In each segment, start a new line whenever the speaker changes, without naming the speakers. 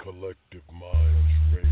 Collective Minds Radio.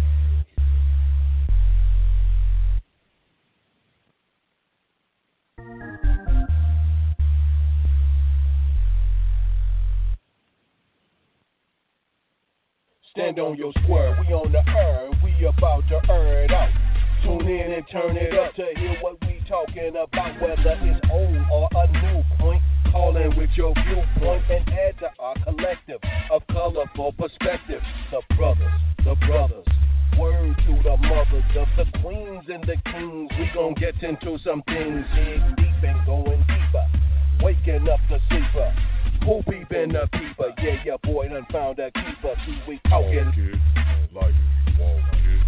Stand on your square, we on the earn, we about to earn it out. Tune in and turn it up to hear what we talking about, whether it's old or a new point. Call in with your viewpoint and add to our collective of colorful perspective. The brothers, word to the mothers of the queens and the kings. We gon' get into some things, dig deep and going deeper. Waking up the sleeper. Who peepin' the peeper? Yeah, your boy done found a keeper. See, we talking like walk it.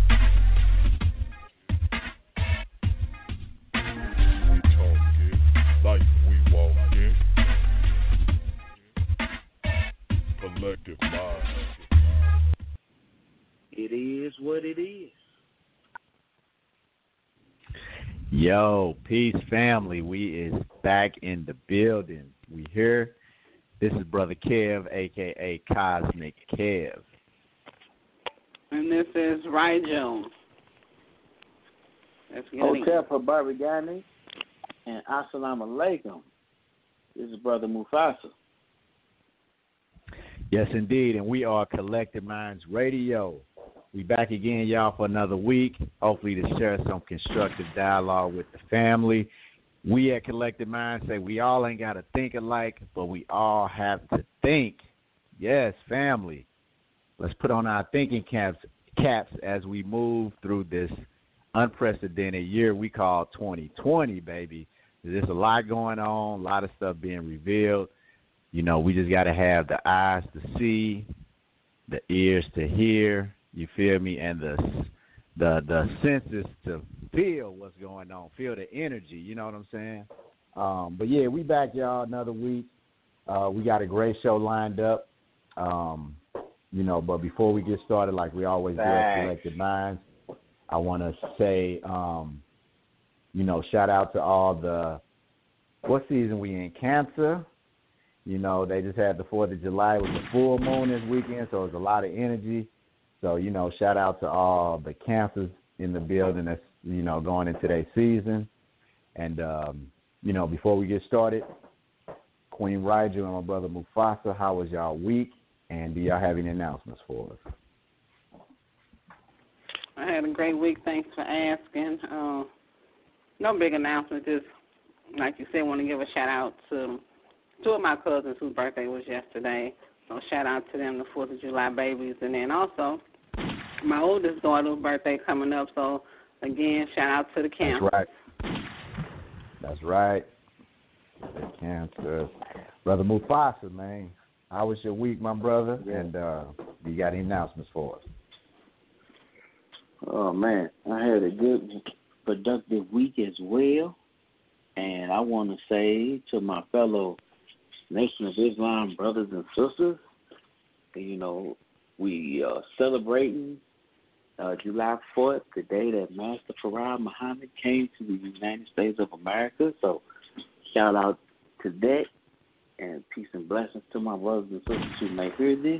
We talking like we walk it. Collective mind.
It is what it is.
Yo, peace family. We is back in the building. We here. This is Brother Kev, a.k.a. Cosmic Kev.
And this is Rai Jones.
Hotel for Barbagani and Assalamu Alaikum. This is Brother Mufasa.
Yes, indeed, and we are Collective Minds Radio. We back again, y'all, for another week, hopefully to share some constructive dialogue with the family. We at Collective Minds say we all ain't got to think alike, but we all have to think. Yes, family. Let's put on our thinking caps as we move through this unprecedented year we call 2020, baby. There's a lot going on, a lot of stuff being revealed. You know, we just got to have the eyes to see, the ears to hear, you feel me, and the senses to feel what's going on, feel the energy, you know what I'm saying? But, yeah, we back, y'all, another week. We got a great show lined up, you know, but before we get started, like we always do at Collective Minds, I want to say, you know, shout out to all the, what season we in, Cancer. You know, they just had the 4th of July. It was a full moon this weekend, so it was a lot of energy. So, you know, shout out to all the Cancers in the building that's, you know, going into their season. And, you know, before we get started, Queen Raiju and my brother Mufasa, how was y'all week? And do y'all have any announcements for us?
I had a great week. Thanks for asking. No big announcements. Just, like you said, want to give a shout-out to two of my cousins whose birthday was yesterday. So shout-out to them, the 4th of July babies. And then also my oldest daughter's birthday coming up. So, again, shout-out to the Cancers.
That's right. That's right. The Cancers. Brother Mufasa, man, how was your week, my brother? Yeah. And do you got any announcements for us?
Oh, man, I had a good, productive week as well. And I want to say to my fellow Nation of Islam brothers and sisters, you know, we are celebrating July 4th, the day that Master Farad Muhammad came to the United States of America. So shout out to that, and peace and blessings to my brothers and sisters who may hear this.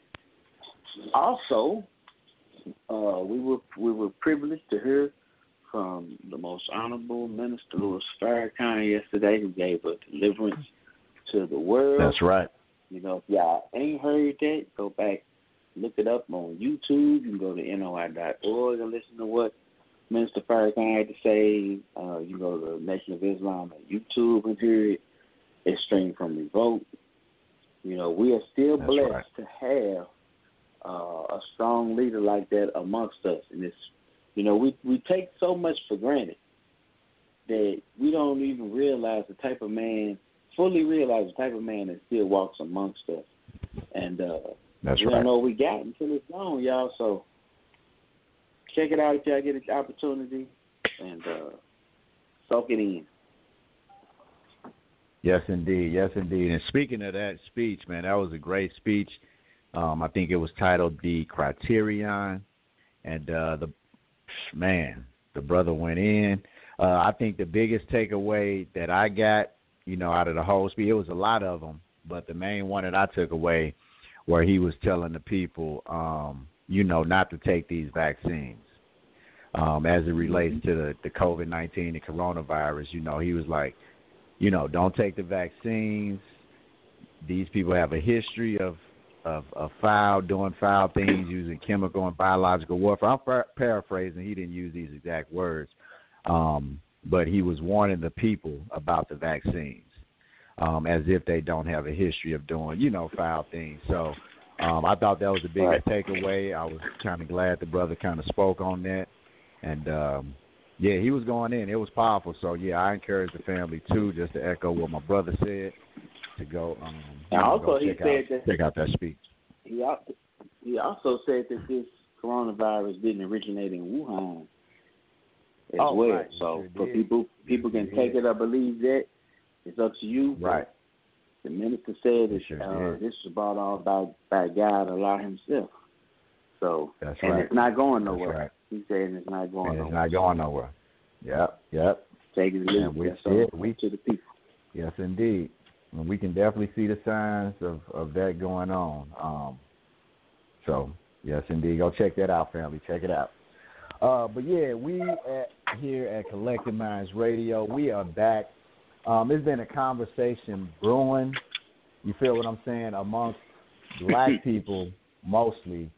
Also, we were privileged to hear from the most honorable Minister Louis Farrakhan yesterday, who gave a deliverance to the world.
That's right.
You know, if y'all ain't heard that, go back, look it up on YouTube. You can go to NOI.org and listen to what Minister Farrakhan had to say. You can go to Nation of Islam on YouTube and hear it. It's streamed from Revolt. You know, we are still blessed to have a strong leader like that amongst us. And it's, you know, we take so much for granted that we don't even fully realize the type of man that still walks amongst us. And
that's
we
right.
don't know what we got until it's gone, y'all. So check it out if y'all get an opportunity and soak it in.
Yes, indeed. Yes, indeed. And speaking of that speech, man, that was a great speech. I think it was titled The Criterion. And the brother went in. I think the biggest takeaway that I got, you know, out of the whole speech, it was a lot of them, but the main one that I took away where he was telling the people, not to take these vaccines. As it relates to the COVID-19 and coronavirus, he was like, don't take the vaccines. These people have a history of doing foul things, using chemical and biological warfare. I'm paraphrasing. He didn't use these exact words, but he was warning the people about the vaccines, as if they don't have a history of doing, foul things. So I thought that was the biggest takeaway. I was kind of glad the brother kind of spoke on that. And, he was going in. It was powerful. So, I encourage the family, too, just to echo what my brother said, to go, check out that speech.
He also said that this coronavirus didn't originate in Wuhan as well.
Right.
So for people can take it or believe that. It's up to you.
Right.
The minister said this was brought on by God, Allah himself. So
that's
and
right.
It's not going nowhere.
That's right.
He said it's not going nowhere.
It's not going nowhere. Yep.
Take it and
we
to the people.
Yes, indeed. And we can definitely see the signs of that going on. So, yes, indeed. Go check that out, family. Check it out. But, we here at Collective Minds Radio, we are back. There's been a conversation brewing, you feel what I'm saying, amongst black people mostly,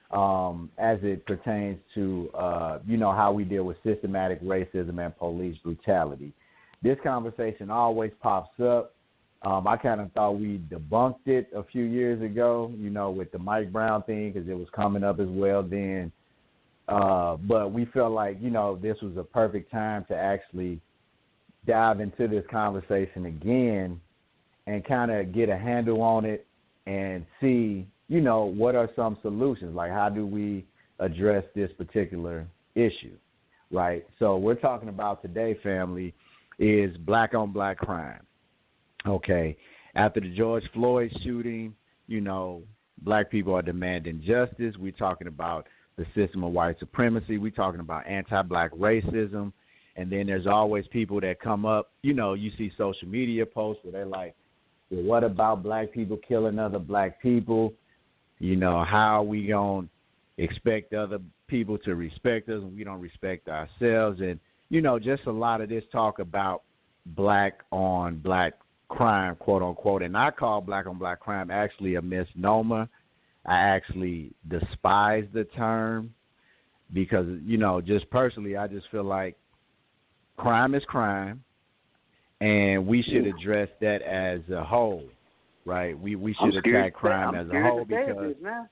as it pertains to, how we deal with systematic racism and police brutality. This conversation always pops up. I kind of thought we debunked it a few years ago, with the Mike Brown thing, because it was coming up as well then. But we felt like, this was a perfect time to actually dive into this conversation again and kind of get a handle on it and see, what are some solutions? Like, how do we address this particular issue, right? So we're talking about today, family, is black-on-black crime. Okay, after the George Floyd shooting, black people are demanding justice. We're talking about the system of white supremacy. We're talking about anti-black racism. And then there's always people that come up, you see social media posts where they're like, well, what about black people killing other black people? How are we going to expect other people to respect us when we don't respect ourselves? And, just a lot of this talk about black-on-black crime, quote unquote, and I call black-on-black crime actually a misnomer. I actually despise the term because, just personally, I just feel like crime is crime, and we should address that as a whole, right? We should attack crime as a whole because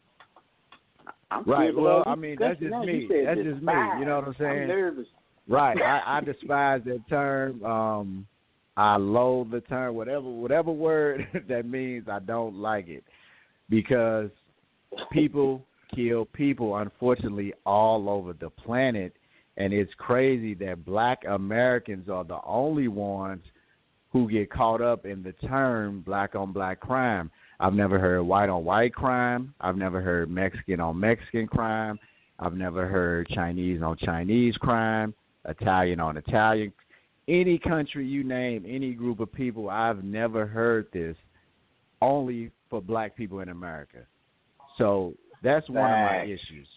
right. Well, I mean that's just me. That's just me. You know what I'm saying?
I'm nervous.
Right. I despise that term. I loathe the term, whatever word that means. I don't like it because people kill people, unfortunately, all over the planet, and it's crazy that black Americans are the only ones who get caught up in the term black-on-black crime. I've never heard white-on-white crime. I've never heard Mexican-on-Mexican crime. I've never heard Chinese-on-Chinese crime, Italian-on-Italian. Any country you name, any group of people, I've never heard this, only for black people in America. So that's one of my issues.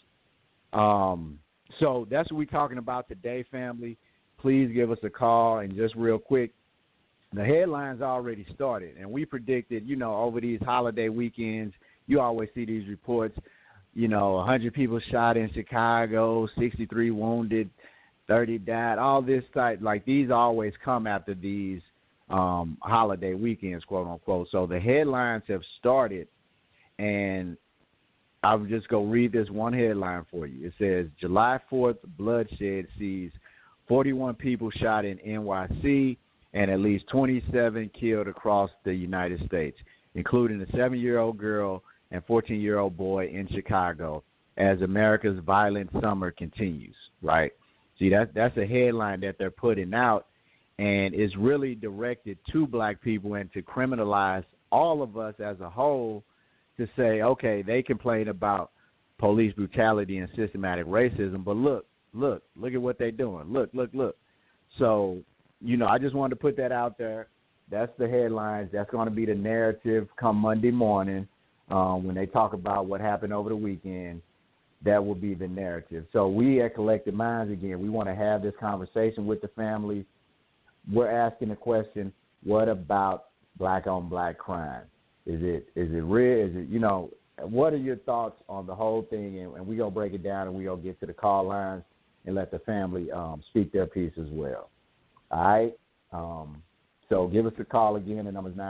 So that's what we're talking about today, family. Please give us a call. And just real quick, the headlines already started, and we predicted, over these holiday weekends, you always see these reports, 100 people shot in Chicago, 63 wounded, 30 died, all this type. Like, these always come after these holiday weekends, quote unquote. So the headlines have started, and I'll just go read this one headline for you. It says, July 4th, bloodshed sees 41 people shot in NYC and at least 27 killed across the United States, including a 7-year-old girl and 14-year-old boy in Chicago, as America's violent summer continues, right? See, that's a headline that they're putting out, and it's really directed to black people and to criminalize all of us as a whole, to say, okay, they complain about police brutality and systematic racism, but look at what they're doing. Look. So, I just wanted to put that out there. That's the headlines. That's going to be the narrative come Monday morning. when they talk about what happened over the weekend, that will be the narrative. So we at Collective Minds, again, we want to have this conversation with the family. We're asking the question, what about black-on-black crime? Is it real? Is it, what are your thoughts on the whole thing? And we're going to break it down, and we're going to get to the call lines and let the family speak their piece as well. All right? So give us a call again. The number is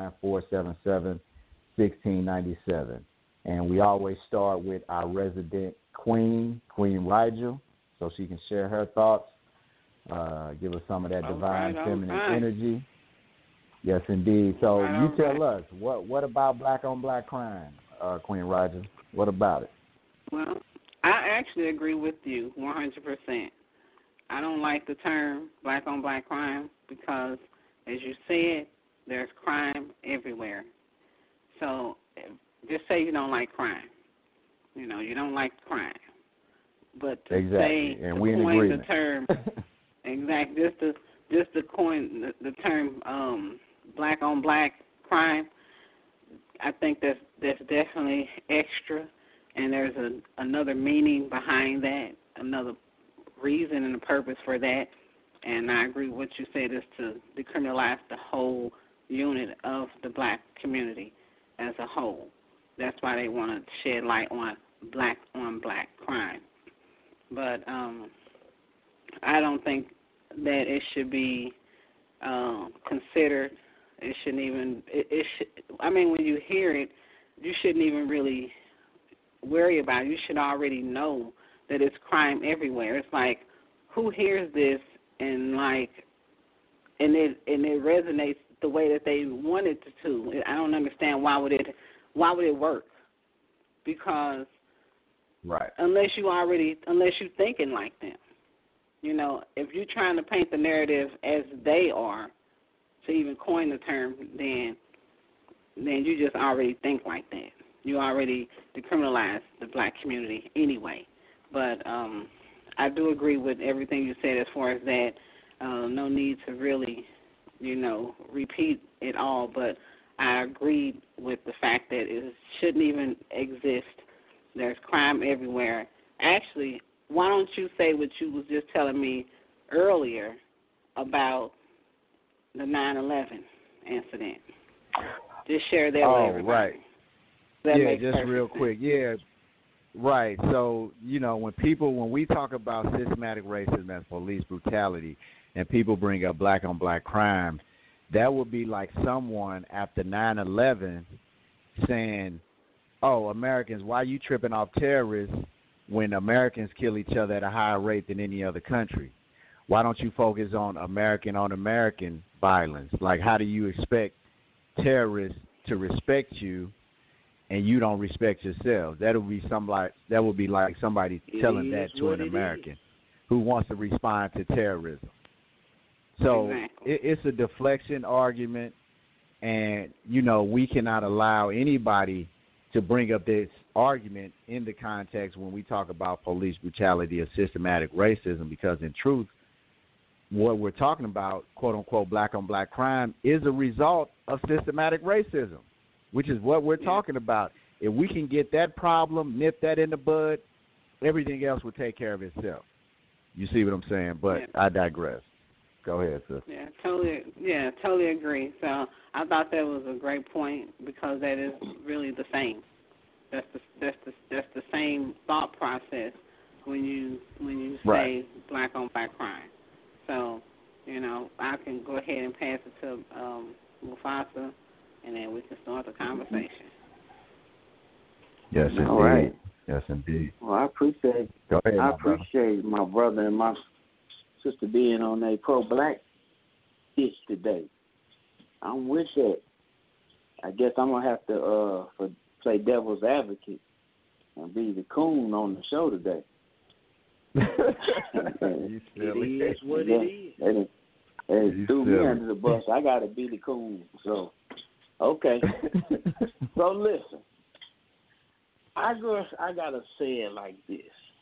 929-477-1697. And we always start with our resident Queen Rigel, so she can share her thoughts, give us some of that divine feminine energy. Yes, indeed. So you tell us, what about black-on-black crime, Queen Rigel? What about it?
Well, I actually agree with you 100%. I don't like the term black-on-black crime because, as you said, there's crime everywhere. So just say you don't like crime. You don't like crime. But to
exactly.
say,
and
to
we in
coin
agreement.
the term, exactly, just to coin the term black-on-black crime, I think that's definitely extra, and there's another meaning behind that, another reason and a purpose for that. And I agree with what you said is to decriminalize the whole unit of the black community as a whole. That's why they want to shed light on black crime. But I don't think that it should be considered. It shouldn't even. When you hear it, you shouldn't even really worry about it. You should already know that it's crime everywhere. It's like, who hears this and it resonates the way that they want it to. I don't understand why would it work? Because
right,
unless you're thinking like them, if you're trying to paint the narrative as they are, to even coin the term, then you just already think like that. You already decriminalize the black community anyway. But I do agree with everything you said as far as that. No need to really, repeat it all, but I agreed with the fact that it shouldn't even exist. There's crime everywhere. Actually, why don't you say what you was just telling me earlier about the 9/11 incident? Just share that with everybody.
Right.
Yeah,
just real quick. Yeah, right. So, when we talk about systematic racism and police brutality and people bring up black-on-black crime, that would be like someone after 9/11 saying, oh, Americans, why are you tripping off terrorists when Americans kill each other at a higher rate than any other country? Why don't you focus on American violence? Like, how do you expect terrorists to respect you and you don't respect yourself? That would be like somebody telling that to an American who wants to respond to terrorism. So it's a deflection argument, and, we cannot allow anybody to bring up this argument in the context when we talk about police brutality or systematic racism, because in truth, what we're talking about, quote-unquote, black-on-black crime, is a result of systematic racism, which is what we're talking about. If we can get that problem, nip that in the bud, everything else will take care of itself. You see what I'm saying? But I digress. Go ahead, sis.
Totally agree. So I thought that was a great point, because that is really the same. That's the same thought process when you say black-on-black crime. So, I can go ahead and pass it to Mufasa, and then we can start the conversation.
Yes, indeed.
All right.
Yes, indeed.
Well, I appreciate my brother and my sister being on a pro-black dish today. I'm with that. I guess I'm going to have to play devil's advocate and be the coon on the show today.
You silly.
It is what it is. They threw me under the bus. I got to be the coon. So, okay. So, listen. I got to say it like this.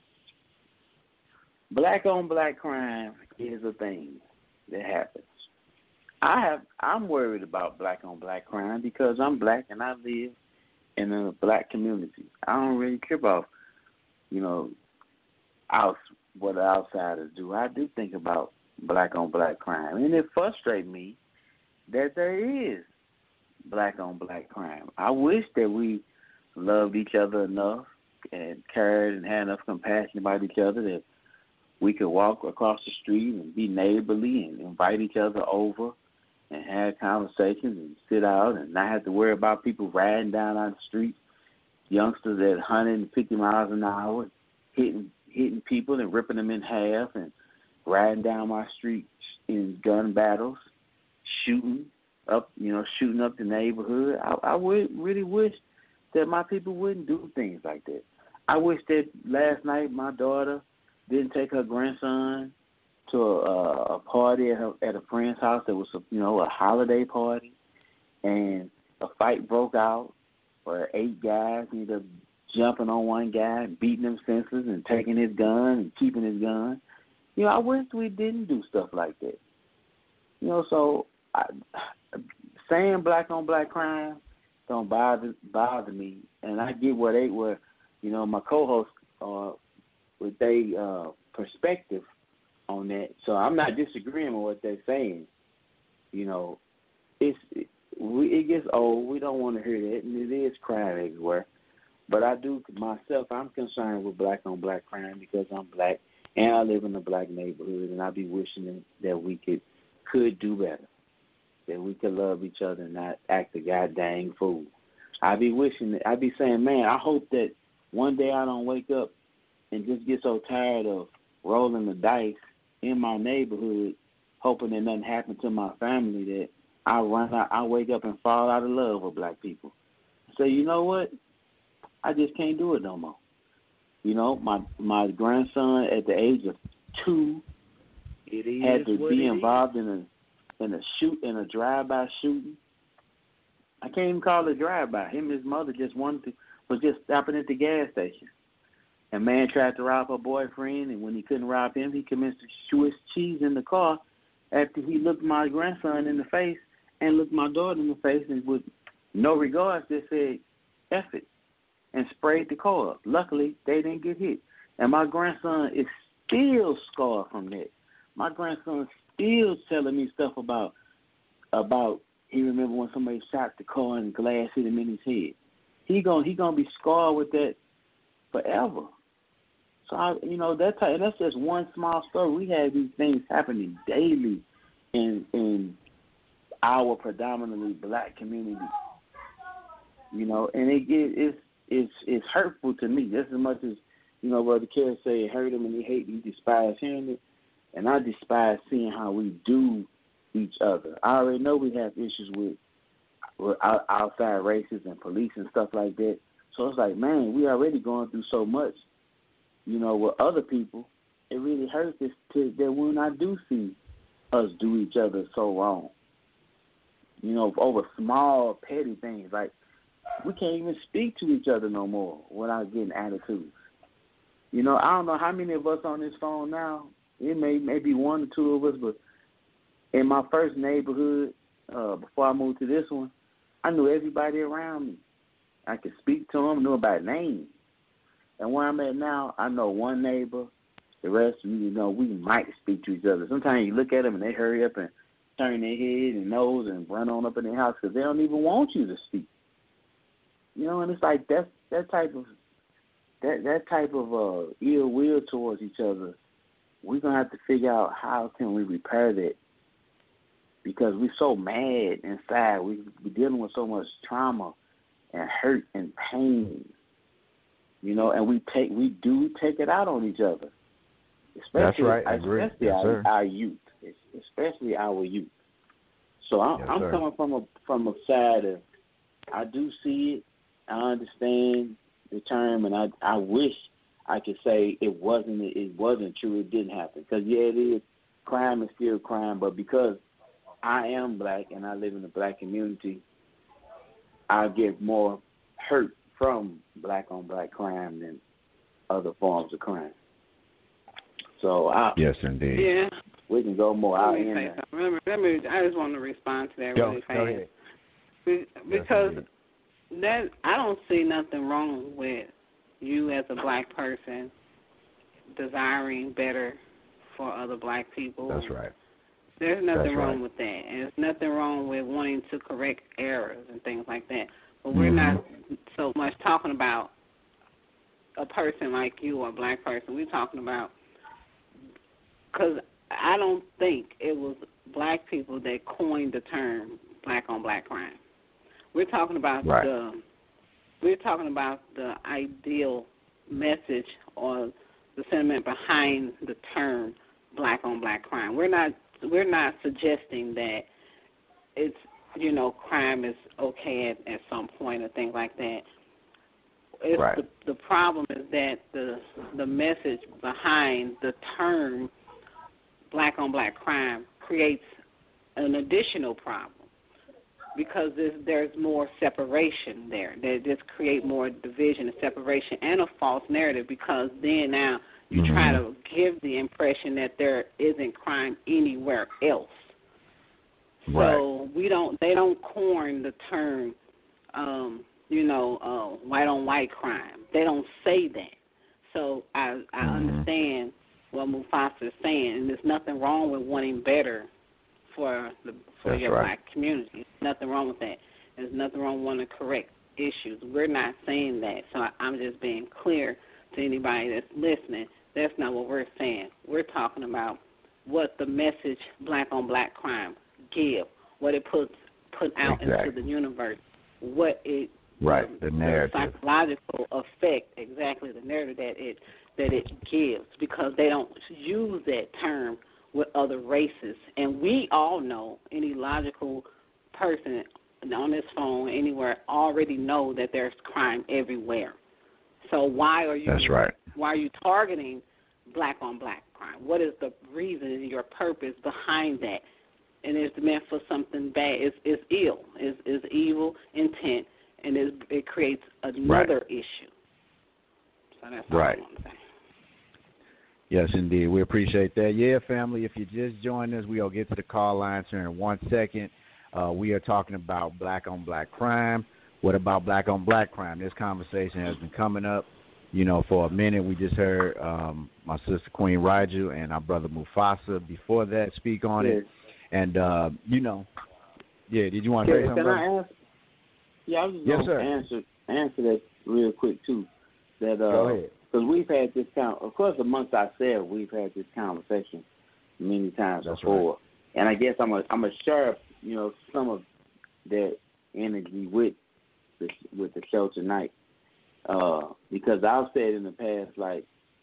Black-on-black crime is a thing that happens. I'm worried about black-on-black crime because I'm black and I live in the black community. I don't really care about, you know, what the outsiders do. I do think about black on black crime, and it frustrates me that there is black on black crime. I wish that we loved each other enough and cared and had enough compassion about each other that we could walk across the street and be neighborly and invite each other over and have conversations and sit out and not have to worry about people riding down on the street, youngsters at 150 miles an hour, hitting people and ripping them in half and riding down my street in gun battles, shooting up the neighborhood. I would really wish that my people wouldn't do things like that. I wish that last night my daughter didn't take her grandson to a party at a friend's house that was a holiday party, and a fight broke out where 8 guys ended up jumping on one guy and beating him senseless and taking his gun and keeping his gun. I wish we didn't do stuff like that. So saying black on black crime don't bother me, and I get where my co-hosts are with their perspective on that. So I'm not disagreeing with what they're saying. It gets old. We don't want to hear that, and it is crime everywhere. But I'm concerned with black on black crime because I'm black and I live in a black neighborhood, and I be wishing that we could do better, that we could love each other and not act a goddamn fool. I be saying, man, I hope that one day I don't wake up and just get so tired of rolling the dice in my neighborhood, hoping that nothing happens to my family, that I wake up and fall out of love with black people. So you know what? I just can't do it no more. My grandson at the age of 2 had to be involved in a drive-by shooting. I can't even call it a drive-by. Him and his mother was just stopping at the gas station. A man tried to rob her boyfriend, and when he couldn't rob him, he commenced to Swiss cheese in the car after he looked my grandson in the face and looked my daughter in the face, and with no regards just said, F it, and sprayed the car up. Luckily, they didn't get hit. And my grandson is still scarred from that. My grandson's still telling me stuff about he remember when somebody shot the car and glass hit him in his head. He gonna be scarred with that forever. So that's just one small story. We have these things happening daily in our predominantly black community. And it's hurtful to me just as much as Brother Kerry say it hurt him and he despised hearing it, and I despise seeing how we do each other. I already know we have issues with outside races and police and stuff like that. So it's like, man, we already going through so much, with other people. It really hurts us that when I do see us do each other so wrong, over small, petty things. Like, we can't even speak to each other no more without getting attitudes. I don't know how many of us on this phone now. It may be 1 or 2 of us, but in my first neighborhood, before I moved to this one, I knew everybody around me. I could speak to them, knew about names. And where I'm at now, I know one neighbor. The rest, we might speak to each other. Sometimes you look at them and they hurry up and turn their head and nose and run on up in their house because they don't even want you to speak. And it's like that type of ill will towards each other. We're gonna have to figure out how can we repair that, because we're so mad inside. We're dealing with so much trauma and hurt and pain, and we do take it out on each other. Especially,
that's right. I agree.
Especially our youth. Especially our youth. So I'm coming from a side of, I do see it. I understand the term, and I wish I could say it wasn't true. It didn't happen. Because, it is. Crime is still crime. But because I am black and I live in the black community, I get more hurt from black on black crime than other forms of crime. So
yes, indeed.
Yeah.
We can go more out in there.
I just want to respond to that really fast.
Go ahead.
Because That I don't see nothing wrong with you as a black person desiring better for other black people.
That's right.
There's nothing
That's
wrong
right.
with that. And there's nothing wrong with wanting to correct errors and things like that. But we're not so much talking about a person like you or a black person. We're talking about, because I don't think it was black people that coined the term black on black crime. We're talking about the ideal message or the sentiment behind the term black on black crime. We're not suggesting that it's, crime is okay at some point or things like that. It's
right.
The problem is that the message behind the term black on black crime creates an additional problem because there's more separation there. They just create more division and separation and a false narrative because then now you try to give the impression that there isn't crime anywhere else. So they don't coin the term, white on white crime. They don't say that. So I understand what Mufasa is saying, and there's nothing wrong with wanting better for your black community. There's nothing wrong with that. There's nothing wrong with wanting to correct issues. We're not saying that. So I'm just being clear to anybody that's listening. That's not what we're saying. We're talking about what the message black on black crime give, what it put out into the universe, what it
the narrative,
the psychological effect, exactly the narrative that it gives, because they don't use that term with other races, and we all know, any logical person on this phone anywhere already know that there's crime everywhere. So why are you why are you targeting black on black crime? What is the reason, your purpose behind that? And it's meant for something bad. It's ill. It's evil intent, and it creates another issue. So that's all I want to say.
Yes, indeed. We appreciate that. Yeah, family, if you just joined us, we'll get to the call lines here in 1 second. We are talking about black on black crime. What about black on black crime? This conversation has been coming up, for a minute. We just heard my sister Queen Raiju and our brother Mufasa before that speak on it. And, did you want to say something?
Can I ask? Yeah, I was just going to answer that real quick, too. That,
go ahead.
Because we've had this of course, amongst ourselves, we've had this conversation many times before.
Right.
And I guess I'm a share, some of that energy with the show tonight. Because I've said in the past, like,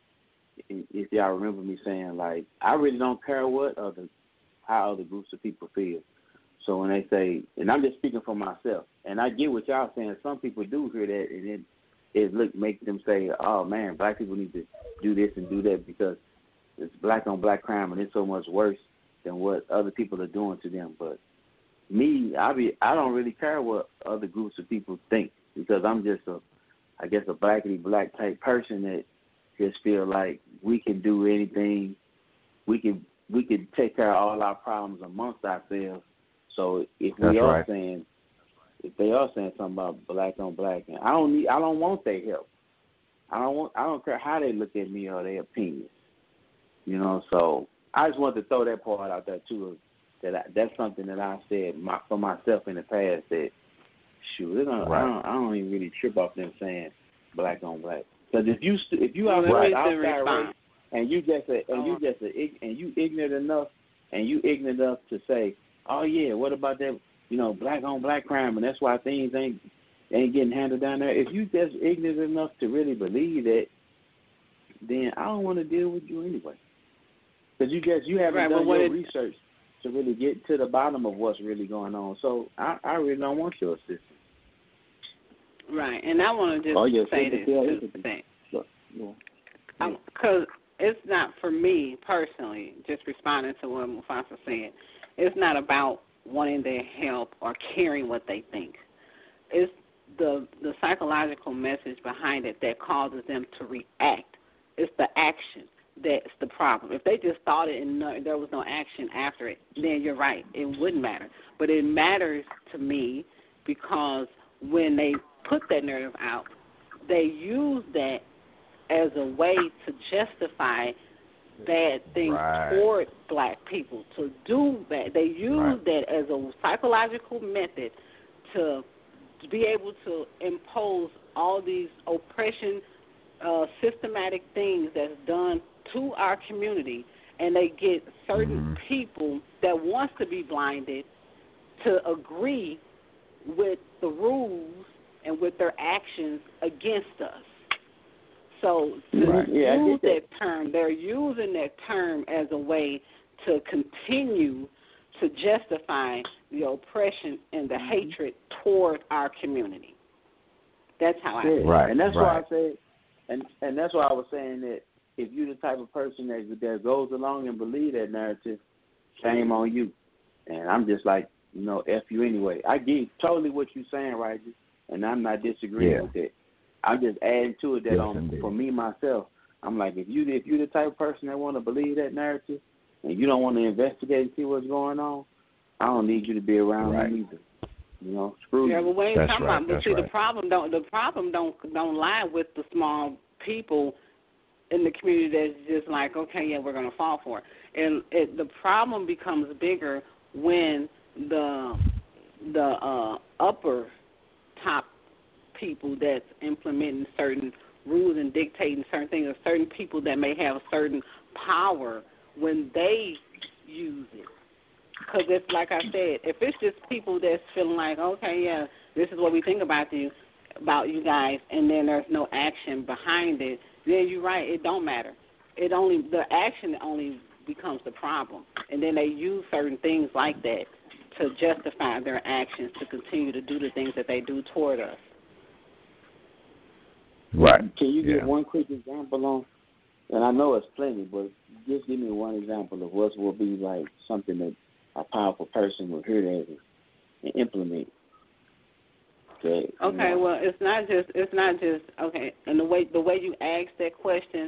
if y'all remember me saying, like, I really don't care how other groups of people feel. So when they say, and I'm just speaking for myself, and I get what y'all saying, some people do hear that, and it make them say, oh, man, black people need to do this and do that because it's black on black crime and it's so much worse than what other people are doing to them. But me, I don't really care what other groups of people think because I'm just a blackity black type person that just feel like we can do anything. We can take care of all our problems amongst ourselves. So if they are saying something about black on black, and I don't want their help. I don't care how they look at me or their opinions. So I just wanted to throw that part out there too. That's something that I said for myself in the past. That shoot, I don't even really trip off them saying black on black. Because if you outside race and you ignorant enough to say, oh yeah, what about that? Black on black crime, and that's why things ain't getting handled down there. If you just ignorant enough to really believe that, then I don't want to deal with you anyway. Because you haven't done your research to really get to the bottom of what's really going on. So I really don't want your assistance.
Right, and I want to just say this. Because it's not for me personally, just responding to what Mufasa said, it's not about wanting their help or caring what they think. It's the psychological message behind it that causes them to react. It's the action that's the problem. If they just thought it and there was no action after it, then you're right, it wouldn't matter. But it matters to me because when they put that narrative out, they use that as a way to justify bad things toward black people. To do that, they use that as a psychological method to be able to impose all these oppression, systematic things that's done to our community, and they get certain people that wants to be blinded to agree with the rules and with their actions against us. So to use that term, they're using that term as a way to continue to justify the oppression and the hatred toward our community. That's how I see it.
Right. And that's why I said, and that's why I was saying that if you're the type of person that goes along and believe that narrative, shame on you. And I'm just like, F you anyway. I get totally what you're saying, right? And I'm not disagreeing with that. I'm just adding to it that for me, myself, I'm like, if you're the type of person that want to believe that narrative and you don't want to investigate and see what's going on, I don't need you to be around me either. Screw you.
Yeah, but when you're talking about, but see, the problem don't lie with the small people in the community that's just like, okay, yeah, we're going to fall for it. And the problem becomes bigger when the upper top people that's implementing certain rules and dictating certain things, or certain people that may have certain power when they use it. Because it's like I said, if it's just people that's feeling like, okay, yeah, this is what we think about you guys, and then there's no action behind it, then you're right, it don't matter. The action only becomes the problem, and then they use certain things like that to justify their actions to continue to do the things that they do toward us.
Right.
Can you give one quick example on? And I know it's plenty, but just give me one example of what will be like something that a powerful person will hear that and implement. Okay.
Well, it's not just okay. And the way you ask that question,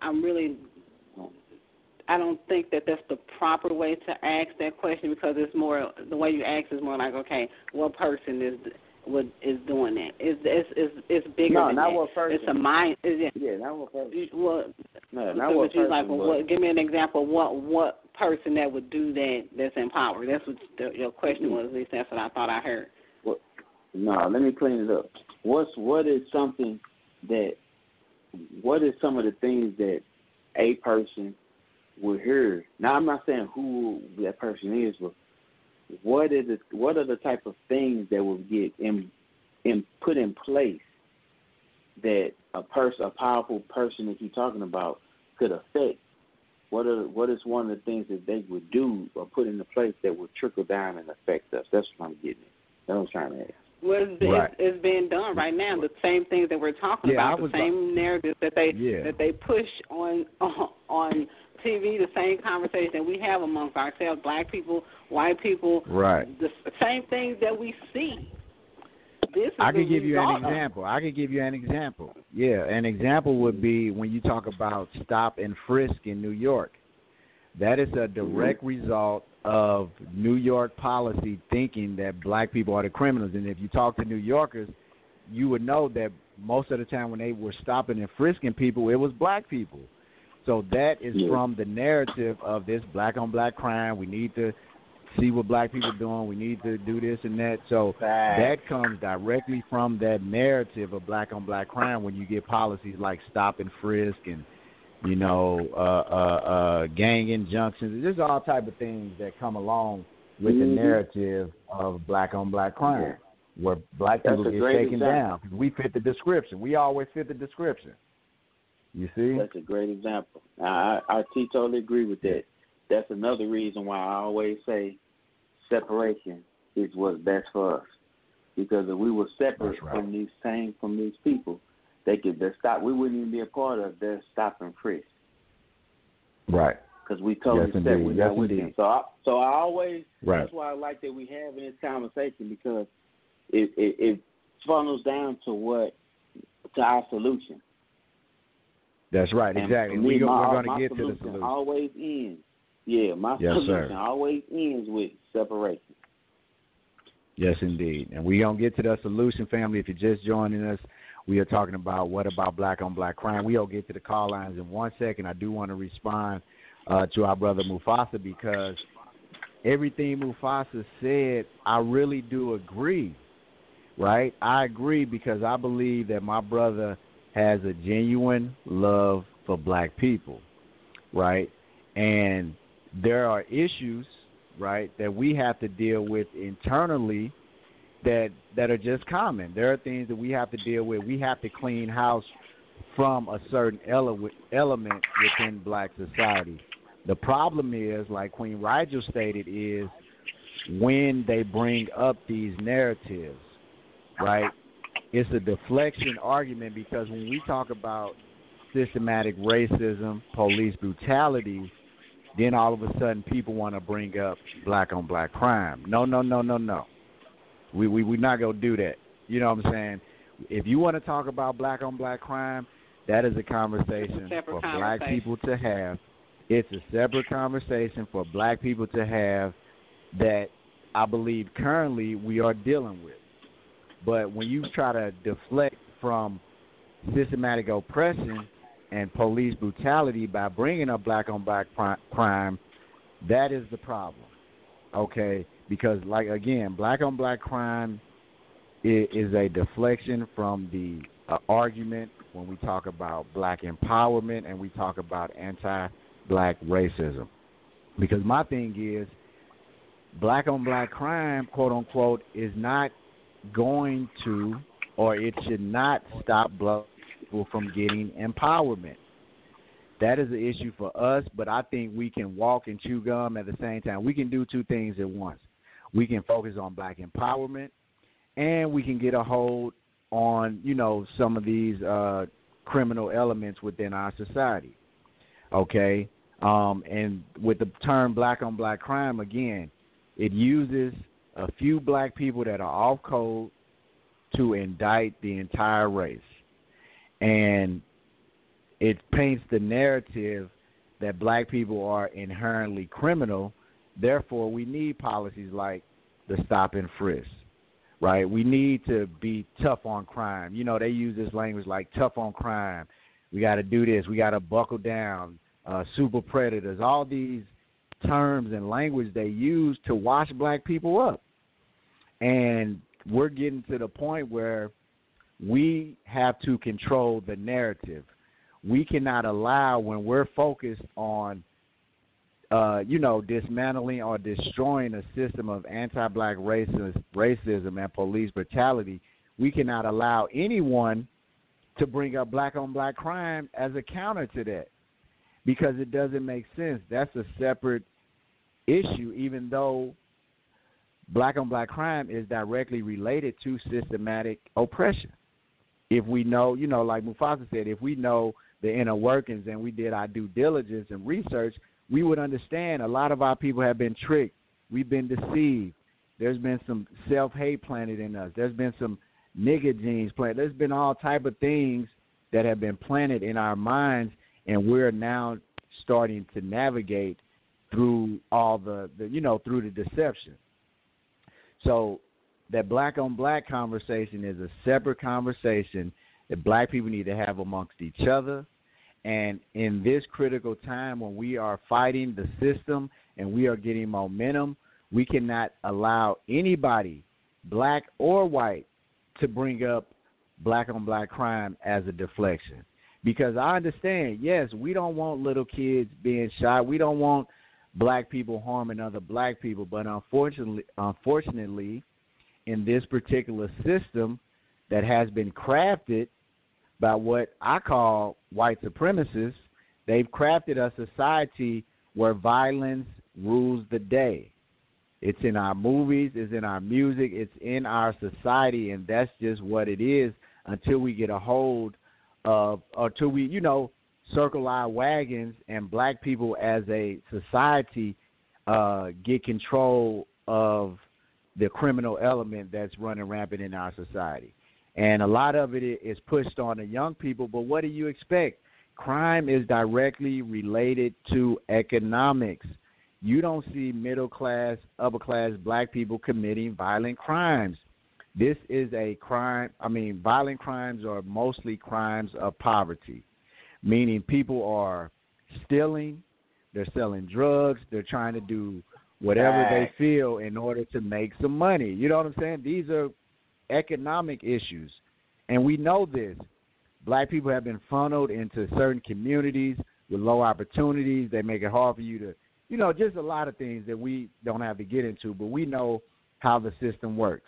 I don't think that that's the proper way to ask that question, because it's more, the way you ask is more like, okay, what person is doing that? It's bigger than
not
that.
What person.
It's a mind.
Not what person.
Well,
not what person.
Like, well, give me an example of what person that would do that that's in power. That's what your question was. At least that's what I thought I heard.
Well, no, let me clean it up. What is some of the things that a person will hear? Now, I'm not saying who that person is, but what are the type of things that will get put in place that a powerful person that you're talking about could affect? What is one of the things that they would do or put into place that would trickle down and affect us? That's what I'm getting at. That's what I'm trying to ask.
Well, it's being done right now. The same things that we're talking about, the same narratives that they push on TV, the same conversation that we have amongst ourselves, black people, white people, the same things that we see. I
could give you an example. Yeah, an example would be when you talk about stop and frisk in New York. That is a direct result of New York policy thinking that black people are the criminals. And if you talk to New Yorkers, you would know that most of the time when they were stopping and frisking people, it was black people. So that is from the narrative of this black-on-black crime. We need to see what black people are doing. We need to do this and that. So that comes directly from that narrative of black-on-black crime when you get policies like stop and frisk and, gang injunctions. There's all type of things that come along with the narrative of black-on-black crime, where black people get taken down. We fit the description. We always fit the description. You see?
That's a great example. I totally agree with that. That's another reason why I always say separation is what's best for us. Because if we were separate from these people, they stop. We wouldn't even be a part of their stop and frisk.
Right.
Because we totally separate. We're not with them. So I always.
Right.
That's why I like that we have in this conversation, because it funnels down to our solution.
That's right. Exactly. We're going to get to the solution.
Always ends. Yeah, my solution always ends with separation.
Yes, indeed. And we're going to get to the solution, family. If you're just joining us, we are talking about what about black on black crime. We'll get to the call lines in 1 second. I do want to respond to our brother Mufasa, because everything Mufasa said, I really do agree, right? I agree, because I believe that my brother has a genuine love for black people, right? And there are issues, right, that we have to deal with internally that are just common. There are things that we have to deal with. We have to clean house from a certain element within black society. The problem is, like Queen Rigel stated, is when they bring up these narratives, right? It's a deflection argument, because when we talk about systematic racism, police brutality, then all of a sudden people want to bring up black on black crime. No. We're not going to do that. You know what I'm saying? If you want to talk about black on black crime, that is a conversation for black people to have. It's a separate conversation for black people to have that I believe currently we are dealing with. But when you try to deflect from systematic oppression and police brutality by bringing up black on black crime, that is the problem, okay? Because, like, again, black on black crime is a deflection from the argument when we talk about black empowerment and we talk about anti-black racism. Because my thing is, black on black crime, quote unquote, is not going to, or it should not stop black people from getting empowerment. That is an issue for us, but I think we can walk and chew gum at the same time. We can do two things at once. We can focus on black empowerment, and we can get a hold on, some of these criminal elements within our society. Okay? And with the term black on black crime, again, it uses a few black people that are off code to indict the entire race. And it paints the narrative that black people are inherently criminal. Therefore, we need policies like the stop and frisk, right? We need to be tough on crime. They use this language like tough on crime. We got to do this. We got to buckle down. Super predators, all these terms and language they use to wash black people up. And we're getting to the point where we have to control the narrative. We cannot allow, when we're focused on, dismantling or destroying a system of anti-black racism and police brutality, we cannot allow anyone to bring up black-on-black crime as a counter to that, because it doesn't make sense. That's a separate issue, even though black-on-black crime is directly related to systematic oppression. If we know, like Mufasa said, if we know the inner workings and we did our due diligence and research, we would understand a lot of our people have been tricked. We've been deceived. There's been some self-hate planted in us. There's been some nigga genes planted. There's been all type of things that have been planted in our minds, and we're now starting to navigate through all through the deception. So that black-on-black conversation is a separate conversation that black people need to have amongst each other. And in this critical time when we are fighting the system and we are getting momentum, we cannot allow anybody, black or white, to bring up black-on-black crime as a deflection. Because I understand, yes, we don't want little kids being shot. We don't want black people harming other black people. But unfortunately, in this particular system that has been crafted by what I call white supremacists, they've crafted a society where violence rules the day. It's in our movies, it's in our music, it's in our society, and that's just what it is until we get a hold of, or until we, circle our wagons and black people as a society get control of the criminal element that's running rampant in our society. And a lot of it is pushed on the young people, but what do you expect? Crime is directly related to economics. you don't see middle class, upper class black people committing violent crimes. This is a crime. I mean, violent crimes are mostly crimes of poverty, meaning people are stealing, they're selling drugs, they're trying to do whatever they feel in order to make some money. You know what I'm saying? These are economic issues, and we know this. Black people have been funneled into certain communities with low opportunities. They make it hard for you to, you know, just a lot of things that we don't have to get into, but we know how the system works.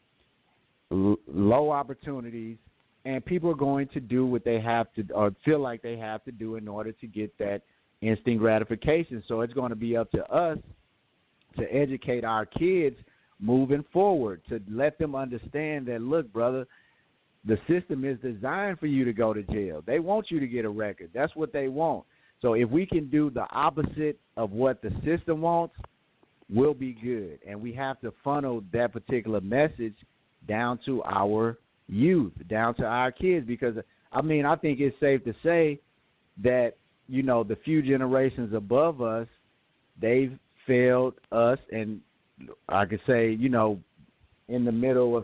Low opportunities, and people are going to do what they have to or feel like they have to do in order to get that instant gratification. So it's going to be up to us to educate our kids moving forward, to let them understand that, look, brother, the system is designed for you to go to jail. They want you to get a record. That's what they want. So if we can do the opposite of what the system wants, we'll be good. And we have to funnel that particular message down to our youth, down to our kids, because, I mean, I think it's safe to say that, you know, the few generations above us, they've failed us, and I could say, you know, in the middle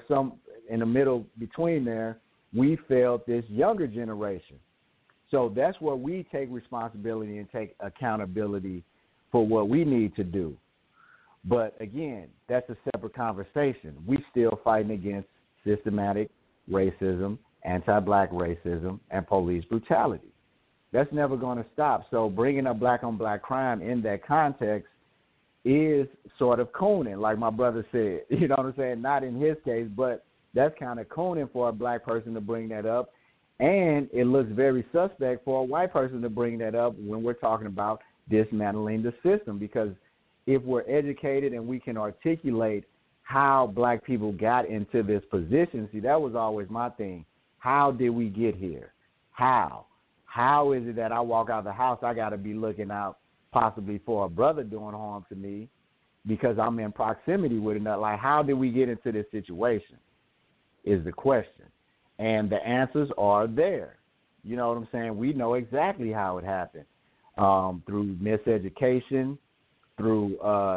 between there, we failed this younger generation. So that's where we take responsibility and take accountability for what we need to do. But again, that's a separate conversation. We still fighting against systematic racism, anti-black racism, and police brutality. That's never going to stop. So bringing up black-on-black crime in that context is sort of cooning, like my brother said. You know what I'm saying? Not in his case, but that's kind of cooning for a black person to bring that up. And it looks very suspect for a white person to bring that up when we're talking about dismantling the system, because if we're educated and we can articulate how black people got into this position, see, that was always my thing. How did we get here? How? How is it that I walk out of the house, I got to be looking out possibly for a brother doing harm to me because I'm in proximity with him? Like, how did we get into this situation is the question. And the answers are there. You know what I'm saying? We know exactly how it happened, through miseducation, through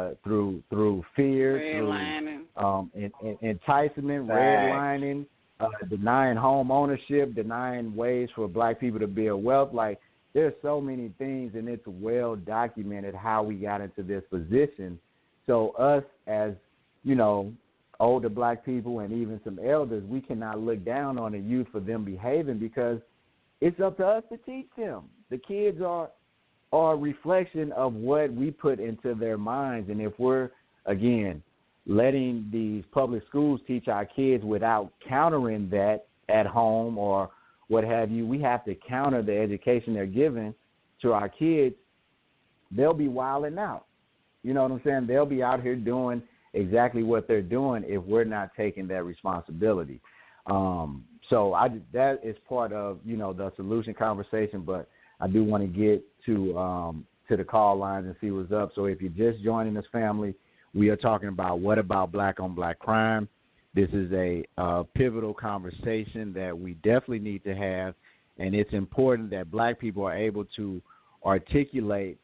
fear, through enticement, redlining, denying home ownership, denying ways for black people to build wealth. Like, there's so many things, and it's well documented how we got into this position. So us as, you know, older black people and even some elders, we cannot look down on the youth for them behaving, because it's up to us to teach them. The kids are a reflection of what we put into their minds. And if we're, again, letting these public schools teach our kids without countering that at home or what have you, we have to counter the education they're giving to our kids, they'll be wilding out. You know what I'm saying? They'll be out here doing exactly what they're doing if we're not taking that responsibility. So that is part of, you know, the solution conversation, but I do want to get to the call lines and see what's up. So if you're just joining this family, we are talking about what about black-on-black crime. This is a pivotal conversation that we definitely need to have, and it's important that black people are able to articulate